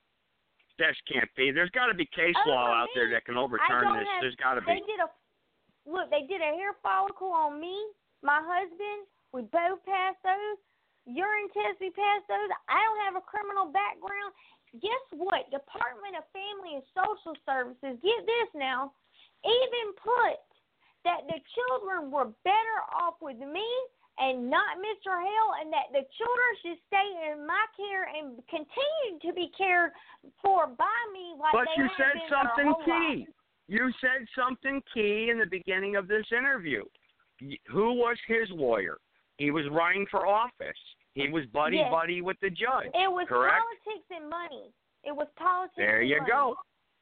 That can't be. There's got to be case Over law out me, there that can I overturn don't this. have, There's got to They be. did a look. They did a hair follicle on me, my husband. We both passed those. Urine tests, we passed those. I don't have a criminal background. Guess what? Department of Family and Social Services, get this now, even put that the children were better off with me and not Mister Hale, and that the children should stay in my care and continue to be cared for by me like But they you have said been something their whole key. life. You said something key in the beginning of this interview. Who was his lawyer? He was running for office. He was buddy-buddy Yes. with the judge, It was correct? politics and money. It was politics There and you money. go.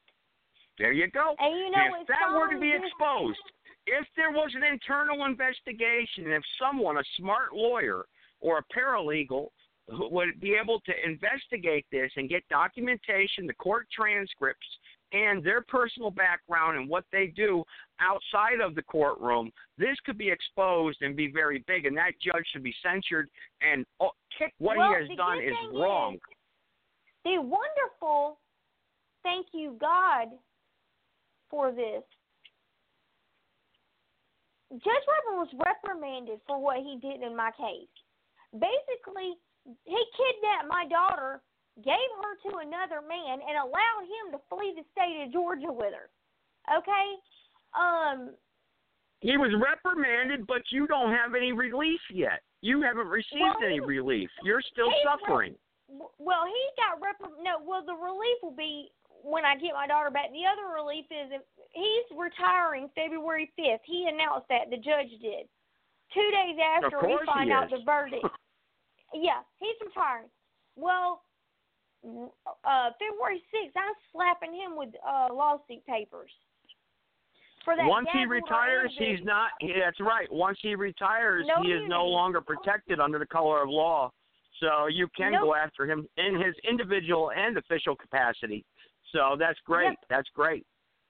There you go. And you know, if it's that were to so be dis- exposed, if there was an internal investigation, if someone, a smart lawyer or a paralegal, who would be able to investigate this and get documentation, the court transcripts, and their personal background and what they do outside of the courtroom, this could be exposed and be very big, and that judge should be censured and oh, kick what well, he has done is wrong. Is, the wonderful, thank you, God, for this. Judge Weber was reprimanded for what he did in my case. Basically, he kidnapped my daughter, gave her to another man, and allowed him to flee the state of Georgia with her. Okay? Um. He was reprimanded, but you don't have any relief yet. You haven't received well, any relief. You're still suffering. Rep- well, he got reprimanded. No, well, the relief will be when I get my daughter back. The other relief is if he's retiring February fifth. He announced that. The judge did. Two days after we find out the verdict. Yeah, he's retiring. Well, uh, February sixth, I'm slapping him with uh, lawsuit papers. For that Once he retires, he's not. Yeah, that's right. Once he retires, no he is no longer protected under the color of law. So you can nope. go after him in his individual and official capacity. So that's great. Yep. That's great.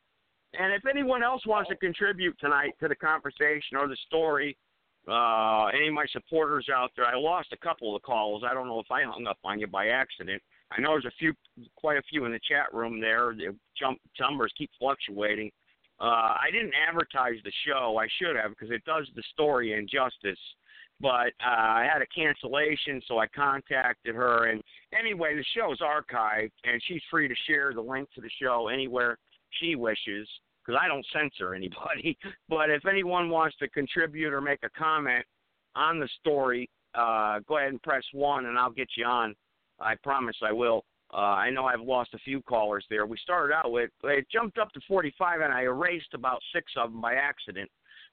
And if anyone else wants to contribute tonight to the conversation or the story, uh, any of my supporters out there, I lost a couple of calls. I don't know if I hung up on you by accident. I know there's a few, quite a few in the chat room there. The jump numbers keep fluctuating. Uh, I didn't advertise the show. I should have because it does the story injustice. But uh, I had a cancellation, so I contacted her. And anyway, the show's archived, and she's free to share the link to the show anywhere she wishes because I don't censor anybody. But if anyone wants to contribute or make a comment on the story, uh, go ahead and press one, and I'll get you on. I promise I will. Uh, I know I've lost a few callers there. We started out with, it jumped up to forty-five, and I erased about six of them by accident.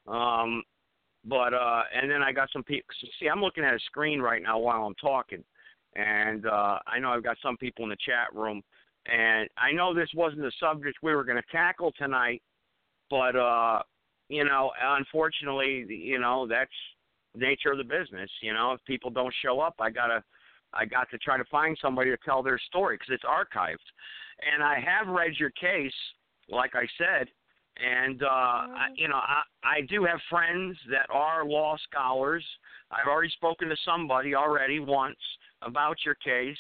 Um, but, uh, and then I got some people, see, I'm looking at a screen right now while I'm talking, and uh, I know I've got some people in the chat room, and I know this wasn't the subject we were going to tackle tonight, but, uh, you know, unfortunately, you know, that's the nature of the business. You know, if people don't show up, I got to, I got to try to find somebody to tell their story because it's archived. And I have read your case, like I said, and, uh, mm-hmm. I, you know, I, I do have friends that are law scholars. I've already spoken to somebody already once about your case,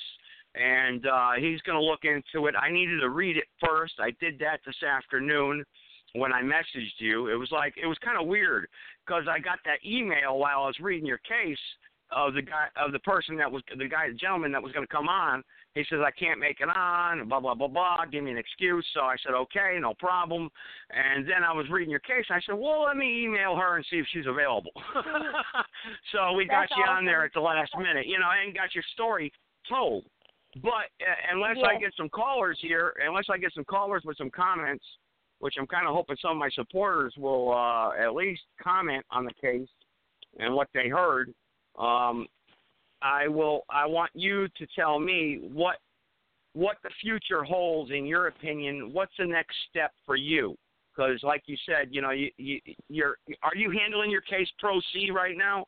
and uh, he's going to look into it. I needed to read it first. I did that this afternoon when I messaged you. It was like, it was kind of weird because I got that email while I was reading your case of the guy, of the person that was, the guy, the gentleman that was going to come on. He says, I can't make it on, blah, blah, blah, blah, give me an excuse. So I said, okay, no problem. And then I was reading your case. I said, well, let me email her and see if she's available. So we got That's you awesome. on there at the last minute, you know, and got your story told. But uh, unless yes. I get some callers here, unless I get some callers with some comments, which I'm kind of hoping some of my supporters will uh, at least comment on the case and what they heard, Um, I will. I want you to tell me what what the future holds in your opinion. What's the next step for you? Because, like you said, you know, you, you you're are you handling your case pro se right now?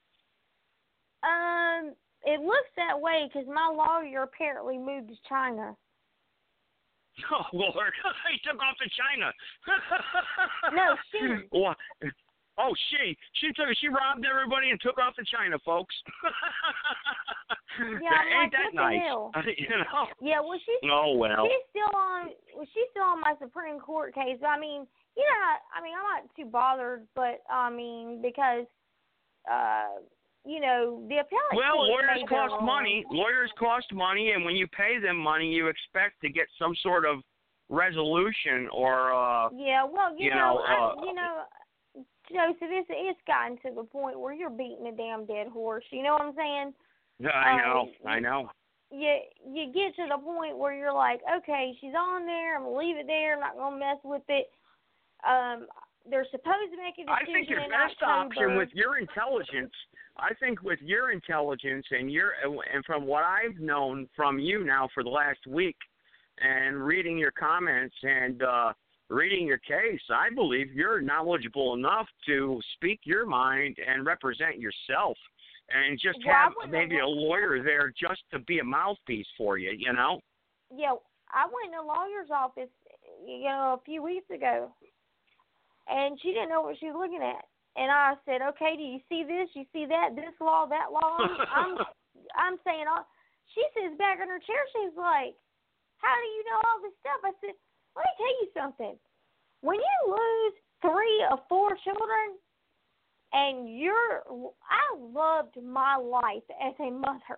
Um, it looks that way because my lawyer apparently moved to China. Oh Lord, he took off to China. No, she. What? Oh, she she took she robbed everybody and took off to China, folks. Yeah, that, I'm ain't like, that what the nice? hell? You know. Yeah, well, she's Oh well. she's still on. Well, she's still on my Supreme Court case. But I mean, you know, I mean, I'm not too bothered, but I mean, because, uh, you know, the appellate. Well, court lawyers made cost their own. money. Lawyers cost money, and when you pay them money, you expect to get some sort of resolution or. Uh, Yeah, well, you, you know, know, I, uh, you know. Joseph, it's, it's gotten to the point where you're beating a damn dead horse. You know what I'm saying? I know, um, I know. You you get to the point where you're like, okay, she's on there. I'm gonna leave it there. I'm not gonna mess with it. Um, they're supposed to make a decision. I think your in best October. option with your intelligence, I think with your intelligence and your and from what I've known from you now for the last week, and reading your comments and. uh Reading your case, I believe you're knowledgeable enough to speak your mind and represent yourself and just well, have maybe a lawyer there just to be a mouthpiece for you, you know? Yeah, I went in the lawyer's office you know, a few weeks ago, and she didn't know what she was looking at. And I said, okay, do you see this? You see that? This law, that law? I'm, I'm saying, all, she sits back in her chair. She's like, how do you know all this stuff? I said, let me tell you something. When you lose three or four children, and you're, I loved my life as a mother.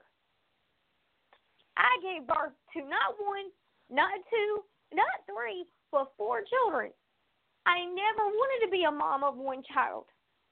I gave birth to not one, not two, not three, but four children. I never wanted to be a mom of one child.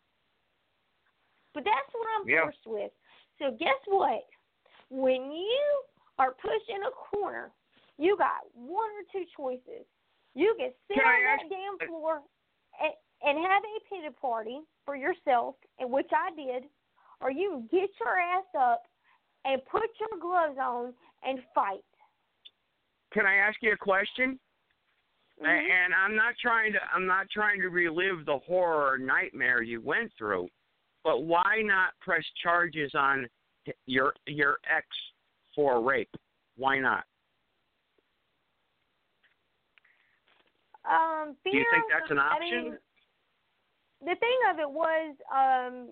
But that's what I'm yeah. forced with. So guess what? When you are pushed in a corner, you got one or two choices. You can sit can on I that ask, damn floor and, and have a pity party for yourself, in which I did, or you can get your ass up and put your gloves on and fight. Can I ask you a question? Mm-hmm. And I'm not trying to I'm not trying to relive the horror nightmare you went through, but why not press charges on your your ex for rape? Why not? Um, fear, Do you think that's an option? I mean, the thing of it was, um,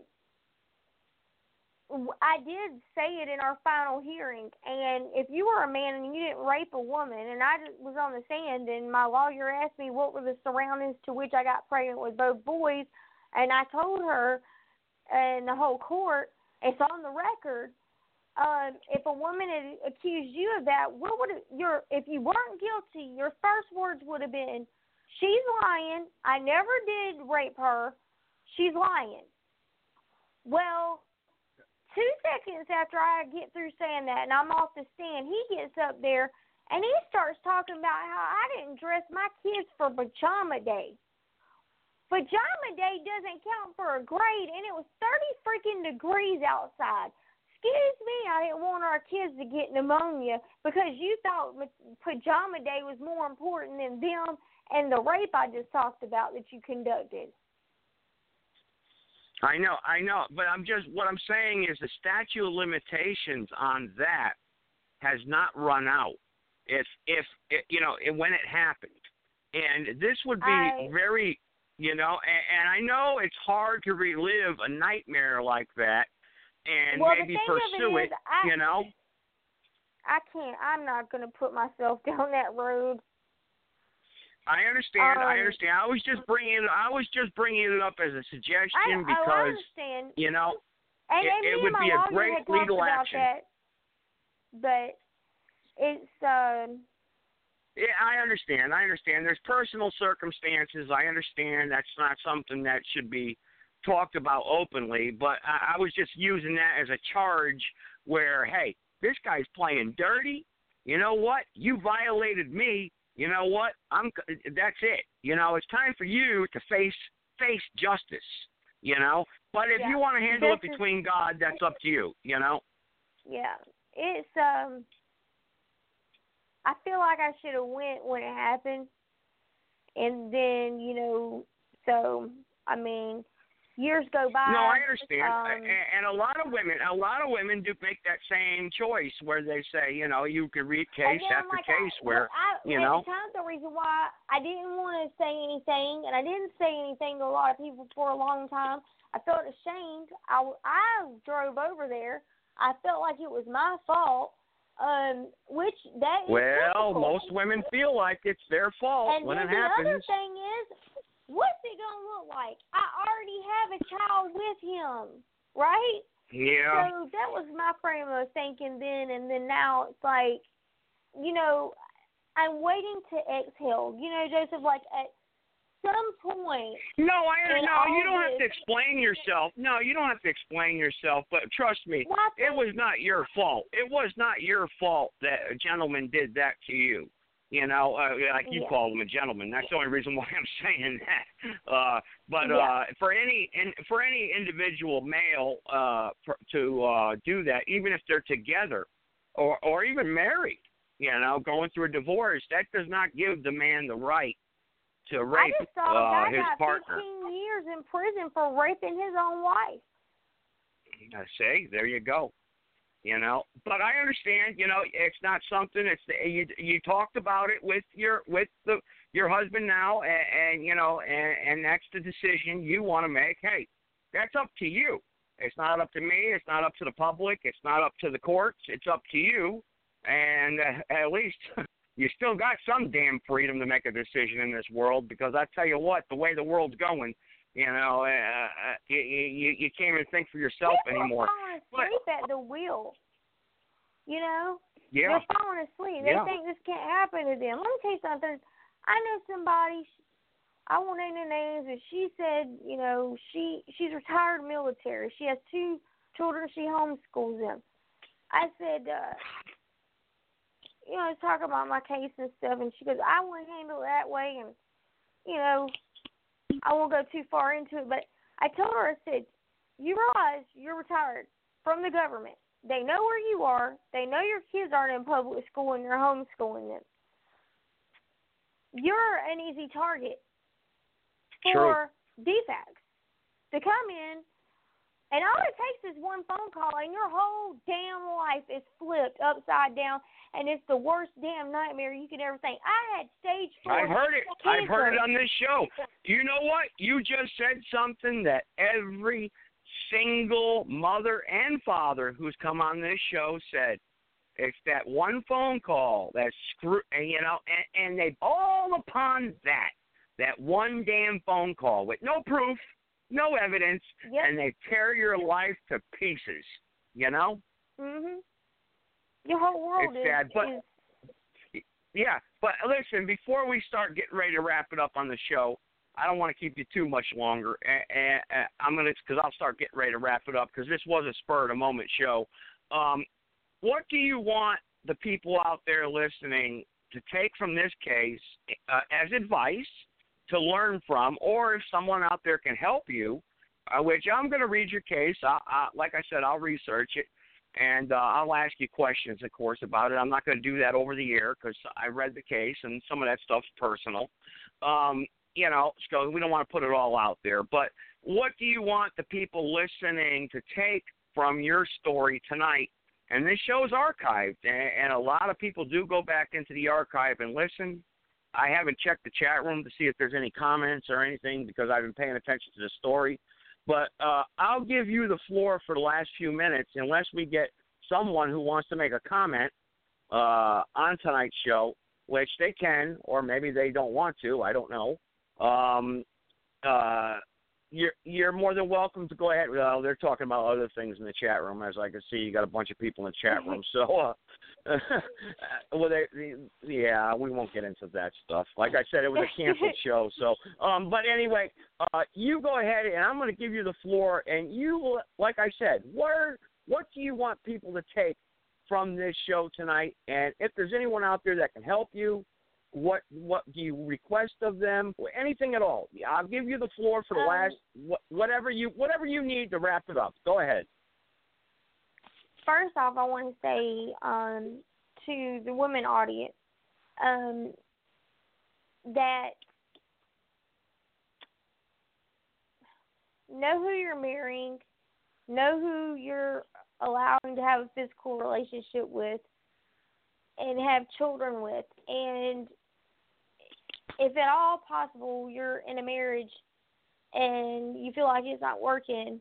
I did say it in our final hearing, and if you were a man and you didn't rape a woman, and I was on the stand, and my lawyer asked me what were the surroundings to which I got pregnant with both boys, and I told her, and the whole court, it's on the record, um, if a woman had accused you of that, what would it, your if you weren't guilty, your first words would have been, she's lying, I never did rape her, she's lying. Well, two seconds after I get through saying that and I'm off the stand, he gets up there and he starts talking about how I didn't dress my kids for pajama day. Pajama day doesn't count for a grade, and it was thirty freaking degrees outside. Excuse me, I didn't want our kids to get pneumonia because you thought pajama day was more important than them and the rape I just talked about that you conducted. I know, I know, but I'm just, what I'm saying is the statute of limitations on that has not run out. If, if, if you know, when it happened. And this would be I, very, you know, and, and I know it's hard to relive a nightmare like that and well, maybe the thing pursue of it, it, is, I, you know. I can't, I'm not going to put myself down that road. I understand. Um, I understand. I was just bringing. I was just bringing it up as a suggestion I, because oh, I understand. you know and, it, and it me would and be my a great had legal about action. That, but it's. Um, yeah, I understand. I understand. There's personal circumstances. I understand that's not something that should be talked about openly. But I, I was just using that as a charge where, hey, this guy's playing dirty. You know what? You violated me. You know what? I'm. That's it. You know, it's time for you to face face justice. You know, but if yeah, you want to handle it is, between God, that's up to you. You know. Yeah, it's. Um, I feel like I should have went when it happened, and then you know, so I mean, years go by. No, I understand, um, and a lot of women, a lot of women do make that same choice where they say, you know, you can read case after like case I, where, I, you know. At the time, the reason why I didn't want to say anything, and I didn't say anything to a lot of people for a long time, I felt ashamed. I, I drove over there. I felt like it was my fault, um, which that is Well, difficult. most women feel like it's their fault and when then it the happens. other thing is, what's it going to look like? I already have a child with him, right? Yeah. So that was my frame of thinking then, and then now it's like, you know, I'm waiting to exhale. You know, Joseph, like at some point. No, I no, you don't this, have to explain yourself. No, you don't have to explain yourself. But trust me, what? it was not your fault. It was not your fault that a gentleman did that to you. You know, uh, like you yeah. call him a gentleman. That's the only reason why I'm saying that. Uh, but yeah. uh, for any and for any individual male uh, for, to uh, do that, even if they're together or or even married, you know, going through a divorce, that does not give the man the right to rape I just saw a uh, guy his got partner. fifteen years in prison for raping his own wife. I say, there you go. You know, but I understand. You know, it's not something. It's you. You talked about it with your with the your husband now, and, and you know, and, and that's the decision you want to make. Hey, that's up to you. It's not up to me. It's not up to the public. It's not up to the courts. It's up to you. And uh, at least you still got some damn freedom to make a decision in this world. Because I tell you what, the way the world's going, you know, uh, you, you you can't even think for yourself People anymore. Are falling asleep at the wheel. You know, yeah. They're falling asleep. They Yeah. think this can't happen to them. Let me tell you something. I know somebody. I won't name their names, but she said, you know, she she's retired military. She has two children. She homeschools them. I said, uh, you know, talk about my case and stuff, and she goes, I want to handle it that way, and you know. I won't go too far into it, but I told her, I said, you realize you're retired from the government. They know where you are. They know your kids aren't in public school and you're homeschooling them. You're an easy target for D FACS to come in, and all it takes is one phone call, and your whole damn life is flipped upside down, and it's the worst damn nightmare you could ever think. I had stage four I've heard it. cancer. I've heard it on this show. You know what? You just said something that every single mother and father who's come on this show said. It's that one phone call that screw, and you know, and, and they all upon that, that one damn phone call with no proof, no evidence, yep. and they tear your life to pieces. You know. Mhm. Your whole world it's is, sad, but is. Yeah, but listen, before we start getting ready to wrap it up on the show, I don't want to keep you too much longer. And, and, and I'm gonna, because I'll start getting ready to wrap it up because this was a spur of the moment show. Um, what do you want the people out there listening to take from this case uh, as advice to learn from, or if someone out there can help you, uh, which I'm going to read your case. I, I, like I said, I'll research it, and uh, I'll ask you questions, of course, about it. I'm not going to do that over the air because I read the case, and some of that stuff's personal. Um, you know, so we don't want to put it all out there. But what do you want the people listening to take from your story tonight? And this show's archived, and, and a lot of people do go back into the archive and listen. I haven't checked the chat room to see if there's any comments or anything because I've been paying attention to the story. But uh, I'll give you the floor for the last few minutes unless we get someone who wants to make a comment uh, on tonight's show, which they can, or maybe they don't want to. I don't know. Um, uh, you're you're more than welcome to go ahead. Well, they're talking about other things in the chat room, as I can see. You got a bunch of people in the chat room. So, uh, well, they, they, yeah, we won't get into that stuff. Like I said, it was a canceled show. So, um, but anyway, uh, you go ahead, and I'm going to give you the floor. And you, like I said, what are, what do you want people to take from this show tonight? And if there's anyone out there that can help you, What what do you request of them? Anything at all? I'll give you the floor for the um, last whatever you whatever you need to wrap it up. Go ahead. First off, I want to say um, to the women audience um, that know who you're marrying, know who you're allowing to have a physical relationship with, and have children with. And if at all possible you're in a marriage and you feel like it's not working,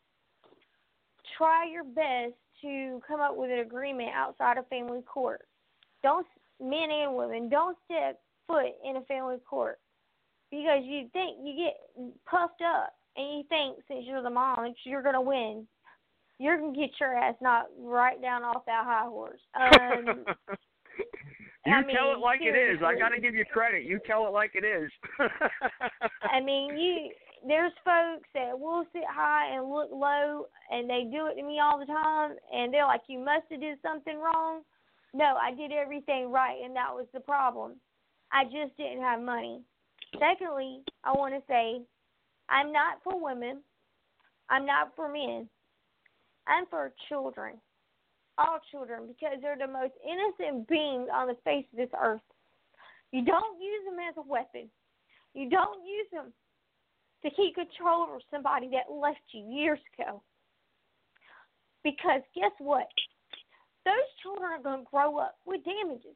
try your best to come up with an agreement outside of family court. Don't, men and women, don't step foot in a family court because you think, you get puffed up and you think since you're the mom that you're going to win. You're going to get your ass knocked right down off that high horse. Um, you I mean, tell it like seriously. it is. I got to give you credit. You tell it like it is. I mean, you. There's folks that will sit high and look low, and they do it to me all the time, and they're like, you must have did something wrong. No, I did everything right, and that was the problem. I just didn't have money. Secondly, I want to say I'm not for women. I'm not for men. I'm for children, all children, because they're the most innocent beings on the face of this earth. You don't use them as a weapon. You don't use them to keep control over somebody that left you years ago. Because guess what? those children are going to grow up with damages.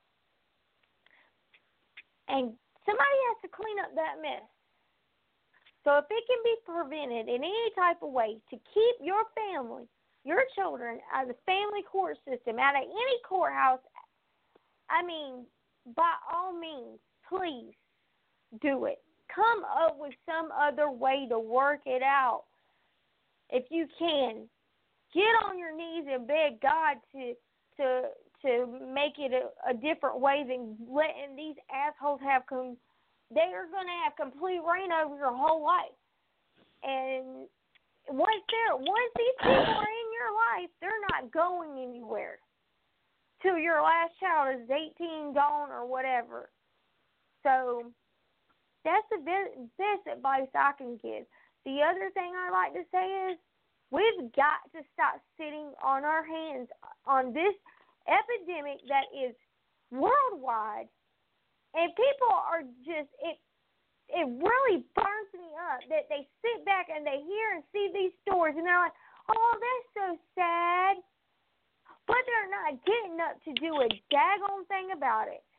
And somebody has to clean up that mess. So if it can be prevented in any type of way to keep your family, your children, out of the family court system, out of any courthouse, I mean, by all means, please do it. Come up with some other way to work it out. If you can, get on your knees and beg God to to to make it a, a different way than letting these assholes have com- they are going to have complete reign over your whole life. And once they're once these people are in your life, they're not going anywhere till your last child is eighteen, gone, or whatever. So that's the best, best advice I can give. The other thing I like to say is we've got to stop sitting on our hands on this epidemic that is worldwide. And people are just, it it really burns me up that they sit back and they hear and see these stories and they're like, oh, that's so sad. But they're not getting up to do a daggone thing about it.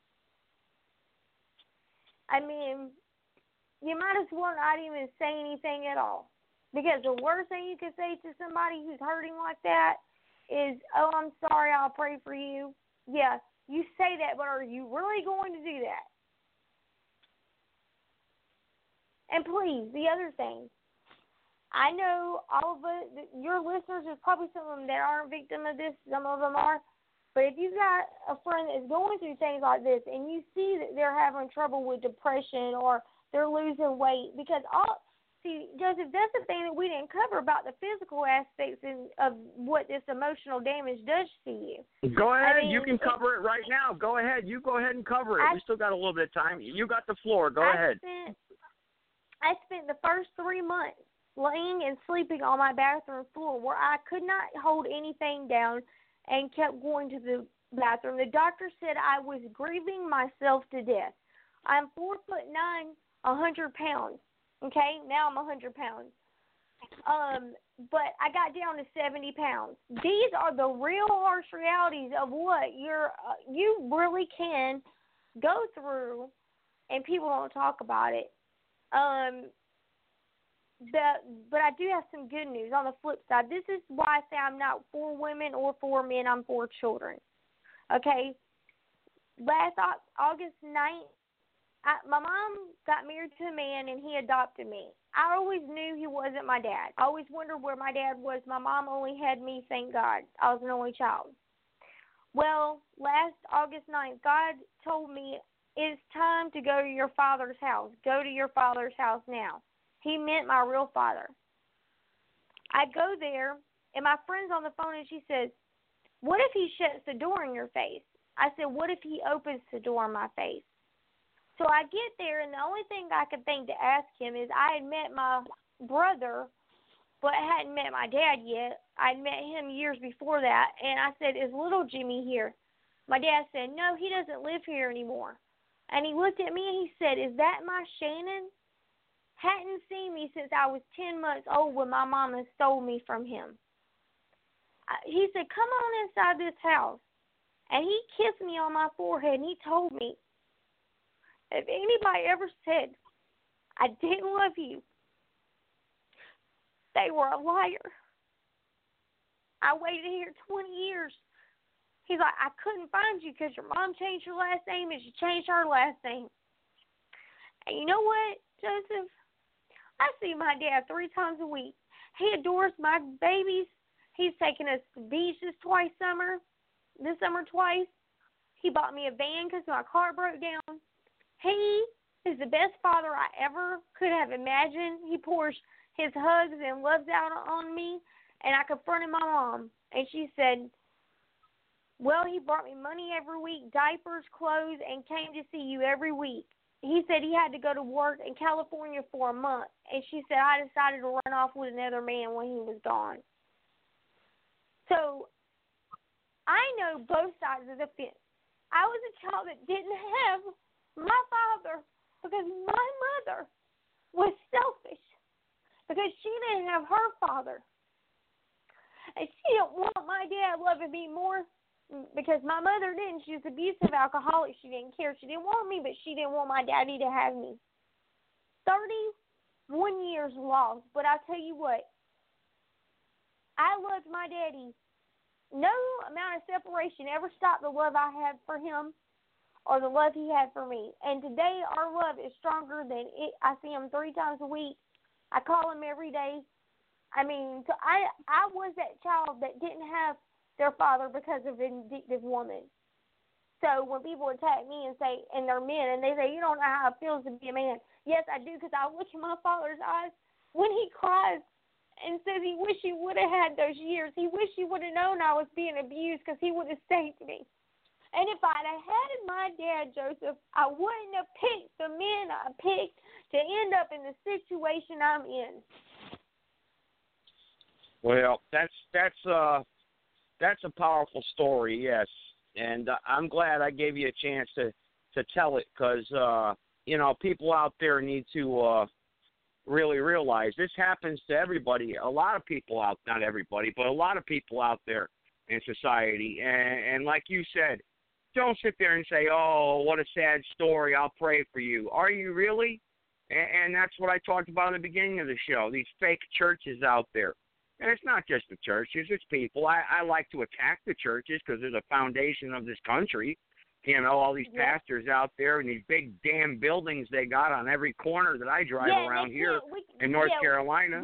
I mean, you might as well not even say anything at all. Because the worst thing you can say to somebody who's hurting like that is, oh, I'm sorry, I'll pray for you. Yeah, you say that, but are you really going to do that? And please, the other thing, I know all of us, your listeners, there's probably some of them that aren't victim of this, some of them are, but if you've got a friend that's going through things like this and you see that they're having trouble with depression or they're losing weight, because all, see, Joseph, that's the thing that we didn't cover about the physical aspects in, of what this emotional damage does to you. Go ahead. I mean, you can cover it right now. Go ahead. You go ahead and cover it. I, we still got a little bit of time. You got the floor. Go I ahead. Spent, I spent the first three months laying and sleeping on my bathroom floor where I could not hold anything down and kept going to the bathroom. The doctor said I was grieving myself to death. I'm four foot nine, a hundred pounds. Okay, now I'm a hundred pounds. Um, but I got down to seventy pounds. These are the real harsh realities of what you're uh, you really can go through, and people don't talk about it. Um, the, but I do have some good news on the flip side. This is why I say I'm not for women or for men. I'm for children. Okay? Last August ninth, I, my mom got married to a man, and he adopted me. I always knew he wasn't my dad. I always wondered where my dad was. My mom only had me, thank God. I was an only child. Well, last August ninth, God told me, it's time to go to your father's house. Go to your father's house now. He meant my real father. I go there, and my friend's on the phone, and she says, what if he shuts the door in your face? I said, what if he opens the door in my face? So I get there, and the only thing I could think to ask him is I had met my brother, but I hadn't met my dad yet. I'd met him years before that, and I said, is little Jimmy here? My dad said, no, he doesn't live here anymore. And he looked at me, and he said, is that my Shannon? Hadn't seen me since I was ten months old when my mama stole me from him. He said, come on inside this house. And he kissed me on my forehead, and he told me, if anybody ever said I didn't love you, they were a liar. I waited here twenty years. He's like, I couldn't find you because your mom changed her last name and she changed her last name. And you know what, Joseph? I see my dad three times a week. He adores my babies. He's taken us to the beach this twice summer, this summer twice. He bought me a van because my car broke down. He is the best father I ever could have imagined. He pours his hugs and loves out on me. And I confronted my mom, and she said, well, he brought me money every week, diapers, clothes, and came to see you every week. He said he had to go to work in California for a month, and she said I decided to run off with another man when he was gone. So I know both sides of the fence. I was a child that didn't have my father because my mother was selfish because she didn't have her father. And she didn't want my dad loving me more because my mother didn't. She was abusive, alcoholic. She didn't care. She didn't want me, but she didn't want my daddy to have me. thirty-one years lost. But I tell you what, I loved my daddy. No amount of separation ever stopped the love I had for him or the love he had for me. And today our love is stronger than it. I see him three times a week. I call him every day. I mean, so I I was that child that didn't have their father because of an vindictive woman. So when people attack me and say, and they're men, and they say, you don't know how it feels to be a man. Yes, I do, because I look in my father's eyes when he cries and says he wish he would have had those years. He wish he would have known I was being abused because he would have saved me. And if I'd have had my dad, Joseph, I wouldn't have picked the men I picked to end up in the situation I'm in. Well, that's that's uh that's a powerful story, yes, and uh, I'm glad I gave you a chance to to tell it because uh, you know people out there need to uh, really realize this happens to everybody. A lot of people out, not everybody, but a lot of people out there in society, and, and like you said, don't sit there and say, "Oh, what a sad story. I'll pray for you." Are you really? And, and that's what I talked about in the beginning of the show. These fake churches out there. And it's not just the churches, it's people. I, I like to attack the churches because they're the foundation of this country. You know, all these yeah. pastors out there and these big damn buildings they got on every corner that I drive yeah, around here we, in North yeah, Carolina.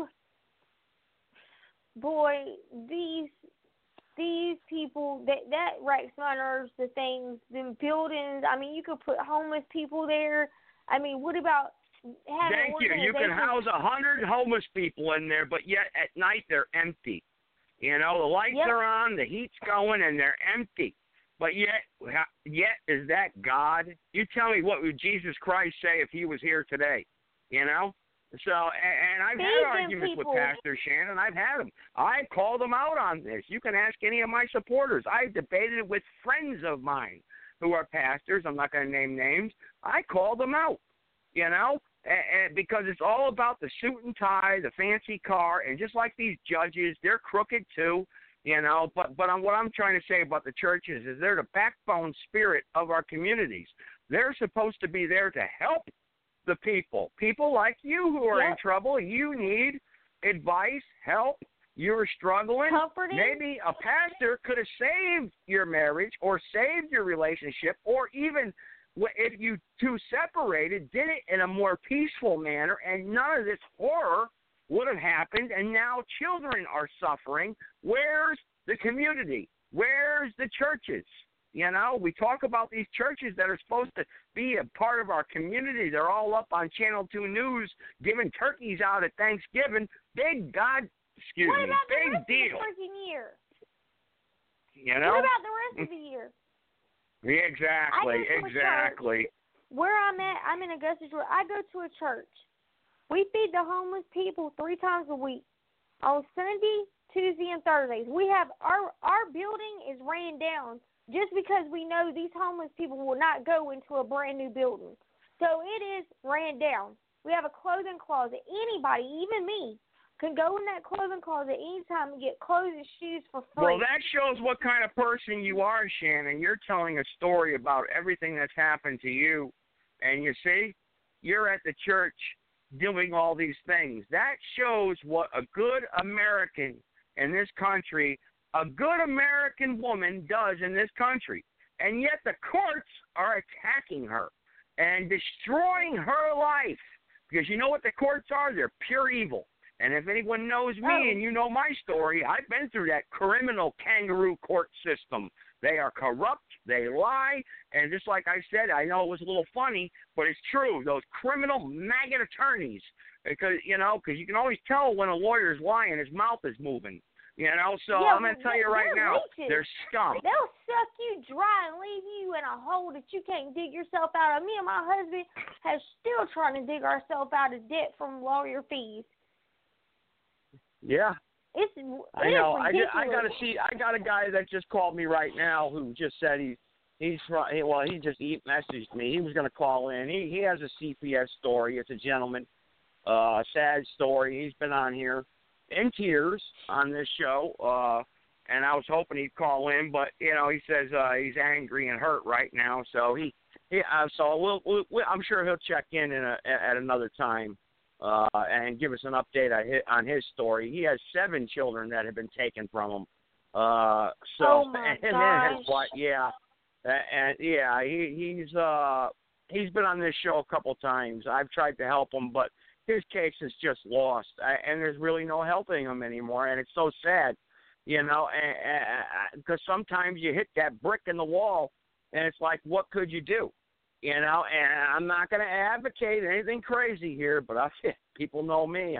Boy, these these people, that, that wrecks my nerves, the things, the buildings. I mean, you could put homeless people there. I mean, what about... Thank you. You can house a hundred homeless people in there, but yet at night they're empty. You know, the lights yep. are on, the heat's going, and they're empty. But yet, yet is that God? You tell me, what would Jesus Christ say if he was here today? You know? So, and, and I've Feed had arguments people. with Pastor Shannon. I've had them. I called them out on this. You can ask any of my supporters. I've debated with friends of mine who are pastors. I'm not going to name names. I called them out. You know? And, and because it's all about the suit and tie, the fancy car, and just like these judges, they're crooked too, you know. But but what I'm trying to say about the churches is they're the backbone spirit of our communities. They're supposed to be there to help the people, people like you who are yep. in trouble. You need advice, help. You're struggling. Comforting. Maybe a pastor could have saved your marriage or saved your relationship, or even if you two separated, did it in a more peaceful manner, and none of this horror would have happened, and now children are suffering. Where's the community? Where's the churches? You know, we talk about these churches that are supposed to be a part of our community. They're all up on Channel two News giving turkeys out at Thanksgiving. Big God, excuse what me, about big the rest deal. Of the freaking year? You know? What about the rest of the year? Yeah, exactly, exactly. Where I'm at, I'm in Augusta, Georgia. I go to a church. We feed the homeless people three times a week. On Sunday, Tuesday, and Thursdays. We have our our building is ran down just because we know these homeless people will not go into a brand new building. So it is ran down. We have a clothing closet. Anybody, even me, can go in that clothing closet anytime and get clothes and shoes for free. Well, that shows what kind of person you are, Shannon. You're telling a story about everything that's happened to you. And you see, you're at the church doing all these things. That shows what a good American in this country, a good American woman does in this country. And yet the courts are attacking her and destroying her life. Because you know what the courts are? They're pure evil. And if anyone knows me oh. and you know my story, I've been through that criminal kangaroo court system. They are corrupt, they lie, and just like I said, I know it was a little funny, but it's true. Those criminal maggot attorneys, because you know, because you can always tell when a lawyer's lying, his mouth is moving. You know, so yeah, I'm going to tell you right now, leeches. They're scum. They'll suck you dry and leave you in a hole that you can't dig yourself out of. Me and my husband have still trying to dig ourselves out of debt from lawyer fees. Yeah. It's, I know. I, just, I got to see. I got a guy that just called me right now who just said he he's from. Well, he just he messaged me. He was going to call in. He he has a C P S story. It's a gentleman. Uh, sad story. He's been on here, in tears on this show, uh, and I was hoping he'd call in, but you know he says uh, he's angry and hurt right now, so he, he uh, so we'll, we'll, we'll, I'm sure he'll check in, in a, at another time uh, and give us an update on his, on his story. He has seven children that have been taken from him. Uh, so oh my and then gosh. his wife, yeah, and, and yeah, he, he's uh, he's been on this show a couple times. I've tried to help him, but his case is just lost, I, and there's really no helping him anymore, and it's so sad, you know, because sometimes you hit that brick in the wall, and it's like, what could you do, you know? And I'm not going to advocate anything crazy here, but I people know me.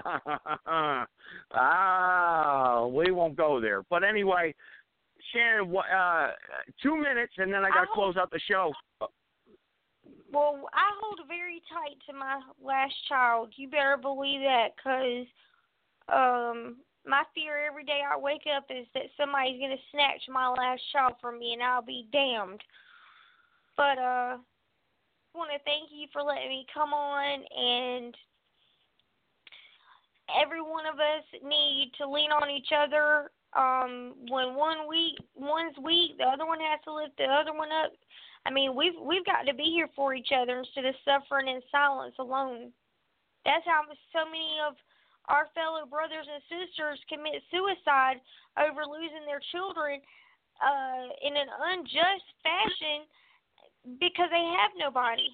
ah, we won't go there. But anyway, Shannon, uh, two minutes, and then I got to close out the show. Well, I hold very tight to my last child. You better believe that, because um, my fear every day I wake up is that somebody's going to snatch my last child from me, and I'll be damned. But uh, I want to thank you for letting me come on, and every one of us need to lean on each other. Um, when one week, one's weak, the other one has to lift the other one up. I mean, we've we've got to be here for each other instead of suffering in silence alone. That's how so many of our fellow brothers and sisters commit suicide over losing their children uh, in an unjust fashion because they have nobody.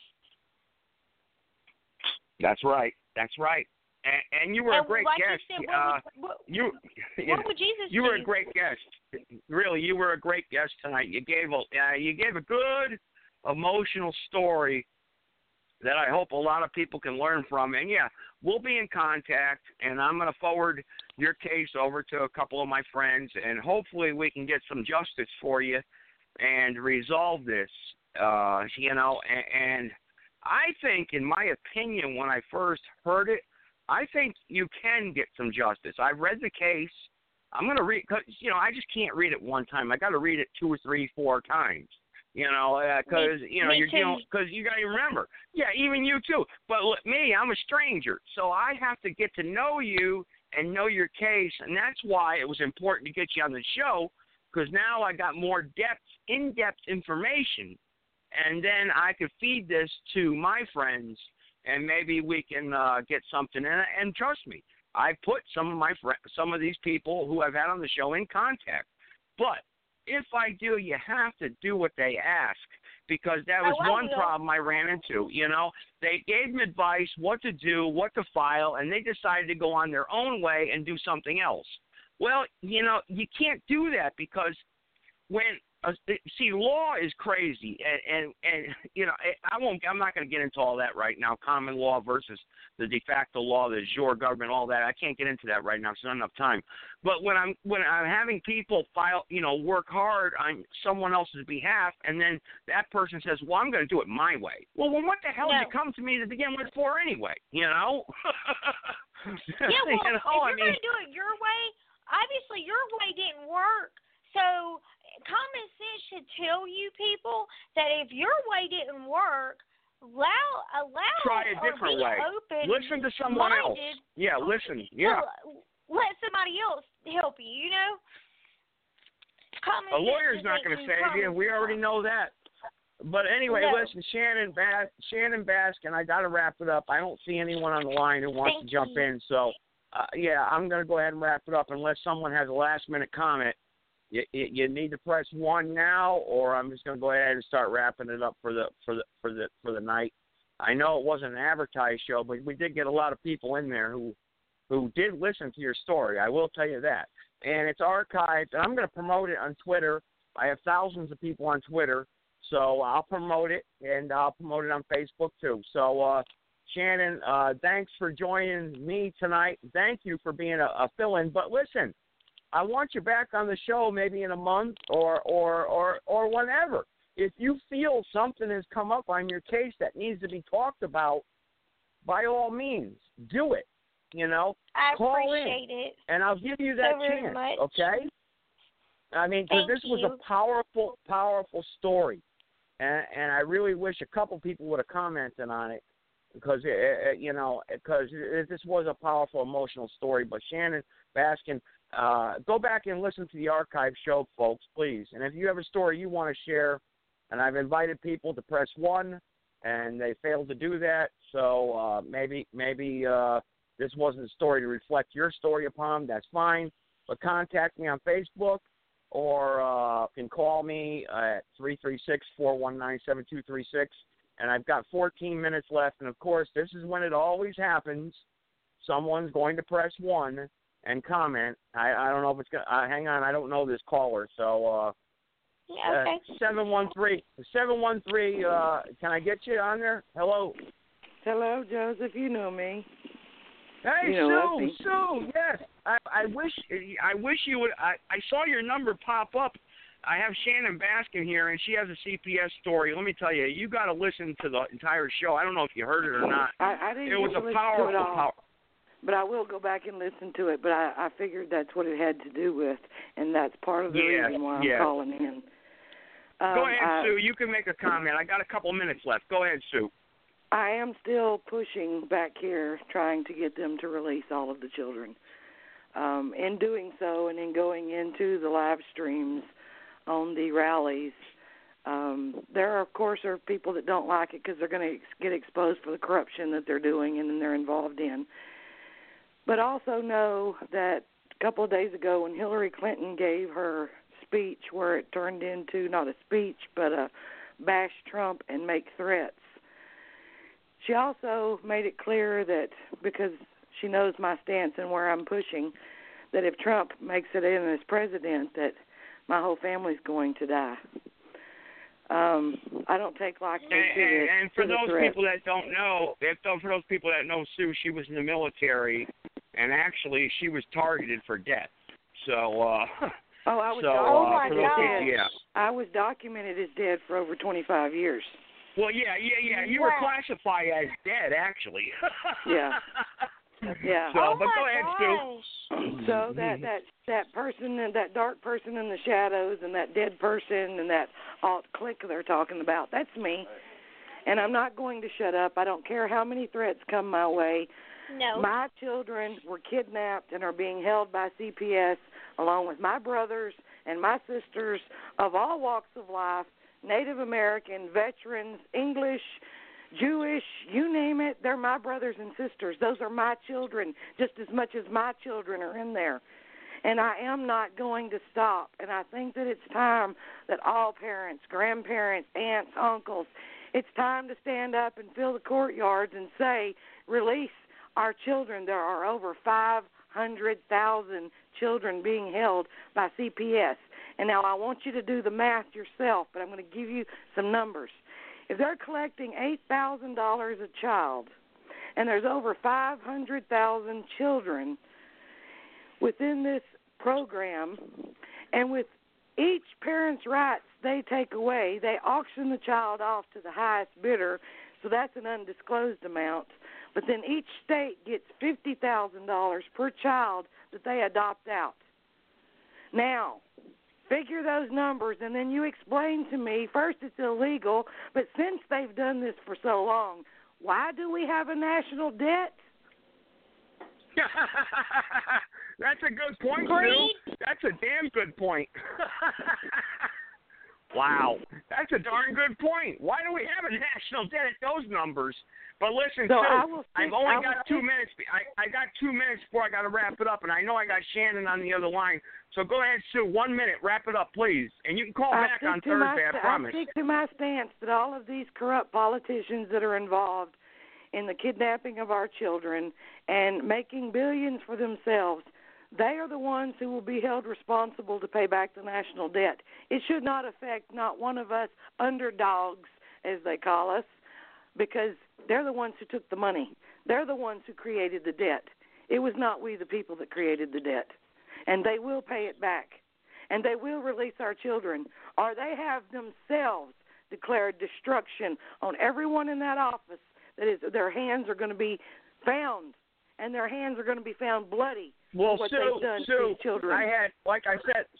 That's right. That's right. And, and you were and a great like guest. You, said, what, uh, would, what, you, what you know, would Jesus You do? were a great guest. Really, you were a great guest tonight. You gave a uh, you gave a good emotional story that I hope a lot of people can learn from. And yeah, we'll be in contact, and I'm going to forward your case over to a couple of my friends, and hopefully we can get some justice for you and resolve this. Uh, you know, and, and I think, in my opinion, when I first heard it, I think you can get some justice. I read the case. I'm going to read, cause, you know, I just can't read it one time. I got to read it two or three, four times, you know, because, uh, you know, me you're too. dealing, because you got to remember. Yeah, even you too. But look, me, I'm a stranger. So I have to get to know you and know your case. And that's why it was important to get you on the show, because now I got more depth, in-depth information. And then I could feed this to my friends, and maybe we can uh, get something. And, and trust me, I put some of my fr- some of these people who I've had on the show in contact. But if I do, you have to do what they ask, because that was oh, one will. problem I ran into. You know, they gave them advice, what to do, what to file, and they decided to go on their own way and do something else. Well, you know, you can't do that, because when Uh, see, law is crazy, and, and and you know, I won't. I'm not going to get into all that right now. Common law versus the de facto law, the jure government, all that. I can't get into that right now because there's not enough time. But when I'm when I'm having people file, you know, work hard on someone else's behalf, and then that person says, "Well, I'm going to do it my way." Well, well, what the hell no. did you come to me to begin with for anyway? You know. Yeah, well, you know, if you're I mean, going to do it your way, obviously your way didn't work. So common sense should tell you people that if your way didn't work, allow allow try a or different be way. open. Listen to someone else. Yeah, listen. Yeah. Let somebody else help you. You know. Common A lawyer's sense not going to isn't save you. common We already know that. But anyway, No. listen, Shannon Bas- Shannon Baskin, I got to wrap it up. I don't see anyone on the line who wants Thank to jump you. in. So, uh, yeah, I'm going to go ahead and wrap it up unless someone has a last-minute comment. You, you, you need to press one now, or I'm just going to go ahead and start wrapping it up for the for the for the for the night. I know it wasn't an advertised show, but we did get a lot of people in there who who did listen to your story. I will tell you that, and it's archived. And I'm going to promote it on Twitter. I have thousands of people on Twitter, so I'll promote it, and I'll promote it on Facebook too. So, uh, Shannon, uh, thanks for joining me tonight. Thank you for being a, a fill-in. But listen, I want you back on the show maybe in a month or, or, or, or whenever. If you feel something has come up on your case that needs to be talked about, by all means, do it. You know, I call appreciate in, it. and I'll give you that so very chance. much. Okay. I mean, because Thank this was you. a powerful, powerful story, and, and I really wish a couple people would have commented on it. because it, it, you know, because this was a powerful, emotional story. But Shannon Baskin, uh, go back and listen to the archive show, folks, please. And if you have a story you want to share, and I've invited people to press one, and they failed to do that, so uh, maybe maybe uh, this wasn't a story to reflect your story upon. That's fine. But contact me on Facebook, or uh, can call me at three three six, four one nine, seven two three six. And I've got fourteen minutes left. And, of course, this is when it always happens. Someone's going to press one and comment. I, I don't know if it's going to uh, – hang on. I don't know this caller. So uh, yeah, okay. uh, seven one three, seven one three, uh, can I get you on there? Hello. Hello, Joseph. You know me. Hey, you know, Sue, Sue, yes. I, I wish I wish you would. I, I saw your number pop up. I have Shannon Baskin here, and she has a C P S story. Let me tell you, you got to listen to the entire show. I don't know if you heard it or not. I, I didn't. It was a powerful, to it all, power. But I will go back and listen to it. But I, I figured that's what it had to do with, and that's part of the yes, reason why I'm yes. calling in. Um, Go ahead, I, Sue. You can make a comment. I got a couple minutes left. Go ahead, Sue. I am still pushing back here, trying to get them to release all of the children. Um, in doing so, and in going into the live streams on the rallies, um, there, are, of course, are people that don't like it because they're going to ex- get exposed for the corruption that they're doing and they're involved in. But also know that a couple of days ago when Hillary Clinton gave her speech where it turned into not a speech but a bash Trump and make threats, she also made it clear that because she knows my stance and where I'm pushing, that if Trump makes it in as president, that my whole family's going to die. Um, I don't take lightly to And, the and, and for to the those threat. people that don't know, if, for those people that know Sue, she was in the military, and actually she was targeted for death. So, uh, oh, I was so, oh uh, my for those God. people, yeah. I was documented as dead for over twenty-five years. Well, yeah, yeah, yeah. You Wow. were classified as dead, actually. Yeah. Yeah. So, Oh but my go ahead, Sue. So that that that person, that dark person in the shadows, and that dead person, and that alt clique they're talking about, that's me. And I'm not going to shut up. I don't care how many threats come my way. No. My children were kidnapped and are being held by C P S, along with my brothers and my sisters of all walks of life, Native American, veterans, English, Jewish, you name it, they're my brothers and sisters. Those are my children, just as much as my children are in there. And I am not going to stop. And I think that it's time that all parents, grandparents, aunts, uncles, it's time to stand up and fill the courtyards and say, release our children. There are over five hundred thousand children being held by C P S. And now I want you to do the math yourself, but I'm going to give you some numbers. If they're collecting eight thousand dollars a child, and there's over five hundred thousand children within this program, and with each parent's rights they take away, they auction the child off to the highest bidder, so that's an undisclosed amount. But then each state gets fifty thousand dollars per child that they adopt out. Now, figure those numbers, and then you explain to me, first it's illegal, but since they've done this for so long, why do we have a national debt? That's a good point, Great. Sue. That's a damn good point. Wow. That's a darn good point. Why do we have a national debt at those numbers? But listen, So Sue, I will I've speak- only I will got two speak- minutes. I, I got two minutes before I got to wrap it up, and I know I got Shannon on the other line. So go ahead, Sue. One minute. Wrap it up, please. And you can call I back stick on to my Thursday, I st- promise. I stick to my stance that all of these corrupt politicians that are involved in the kidnapping of our children and making billions for themselves, they are the ones who will be held responsible to pay back the national debt. It should not affect not one of us underdogs, as they call us, because they're the ones who took the money. They're the ones who created the debt. It was not we, the people, that created the debt. And they will pay it back. And they will release our children. Or they have themselves declared destruction on everyone in that office. That is, their hands are going to be found, and their hands are going to be found bloody. Well, for what Sue, they've done to Sue, these children. I had, like I said,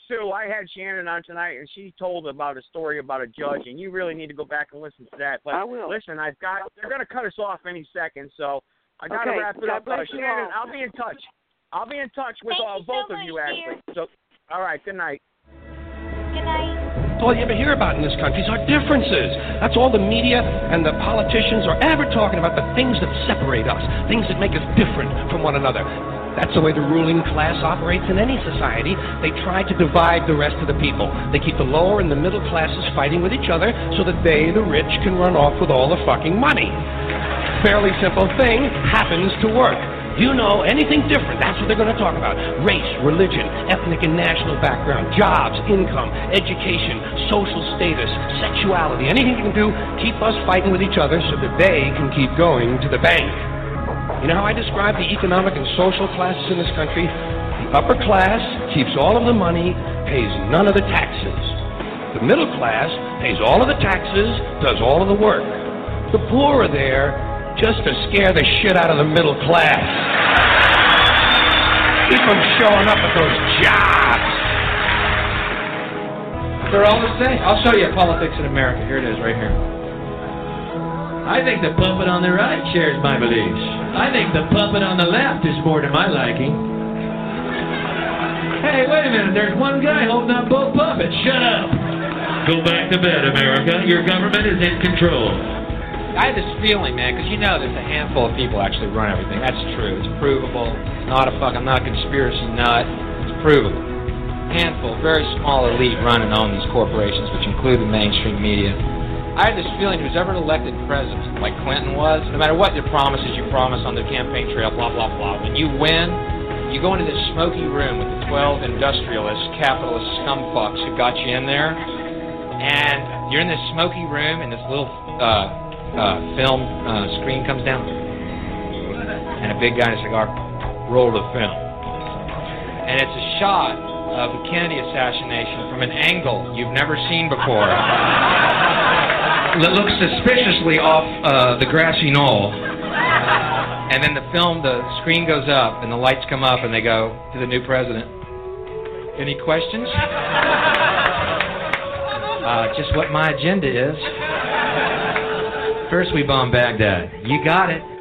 Sue, I had Shannon on tonight, and she told about a story about a judge, and you really need to go back and listen to that. But I will. Listen, I've got. They're going to cut us off any second, so I got to Okay. wrap it God up. bless Uh, you Shannon, all. I'll be in touch. I'll be in touch with Thank all, you both so of you, much, actually. So, all right. Good night. Good night. All you ever hear about in this country is our differences. That's all the media and the politicians are ever talking about, the things that separate us, things that make us different from one another. That's the way the ruling class operates in any society. They try to divide the rest of the people. They keep the lower and the middle classes fighting with each other so that they, the rich, can run off with all the fucking money. Fairly simple thing, happens to work. You know anything different, that's what they're going to talk about. Race, religion, ethnic and national background, jobs, income, education, social status, sexuality, anything you can do, keep us fighting with each other so that they can keep going to the bank. You know how I describe the economic and social classes in this country? The upper class keeps all of the money, pays none of the taxes. The middle class pays all of the taxes, does all of the work. The poor are there just to scare the shit out of the middle class. Keep them showing up at those jobs. They're all the same. I'll show you Politics in America. Here it is, right here. I think the puppet on the right shares my beliefs. I think the puppet on the left is more to my liking. Hey, wait a minute. There's one guy holding up both puppets. Shut up. Go back to bed, America. Your government is in control. I had this feeling, man, because you know there's a handful of people actually run everything. That's true. It's provable. It's not a fuck. I'm not a conspiracy nut. It's provable. Handful, very small elite run and own these corporations, which include the mainstream media. I had this feeling who's ever elected president, like Clinton was, no matter what the promises you promise on the campaign trail, blah, blah, blah, when you win, you go into this smoky room with the twelve industrialist, capitalist scumfucks who got you in there, and you're in this smoky room, and this little uh, uh, film uh, screen comes down, and a big guy in a cigar roll the film. And it's a shot of the Kennedy assassination from an angle you've never seen before. That looks suspiciously off uh, the grassy knoll. And then the film, the screen goes up, and the lights come up, and they go to the new president. Any questions? Uh, just what my agenda is. First we bomb Baghdad. You got it.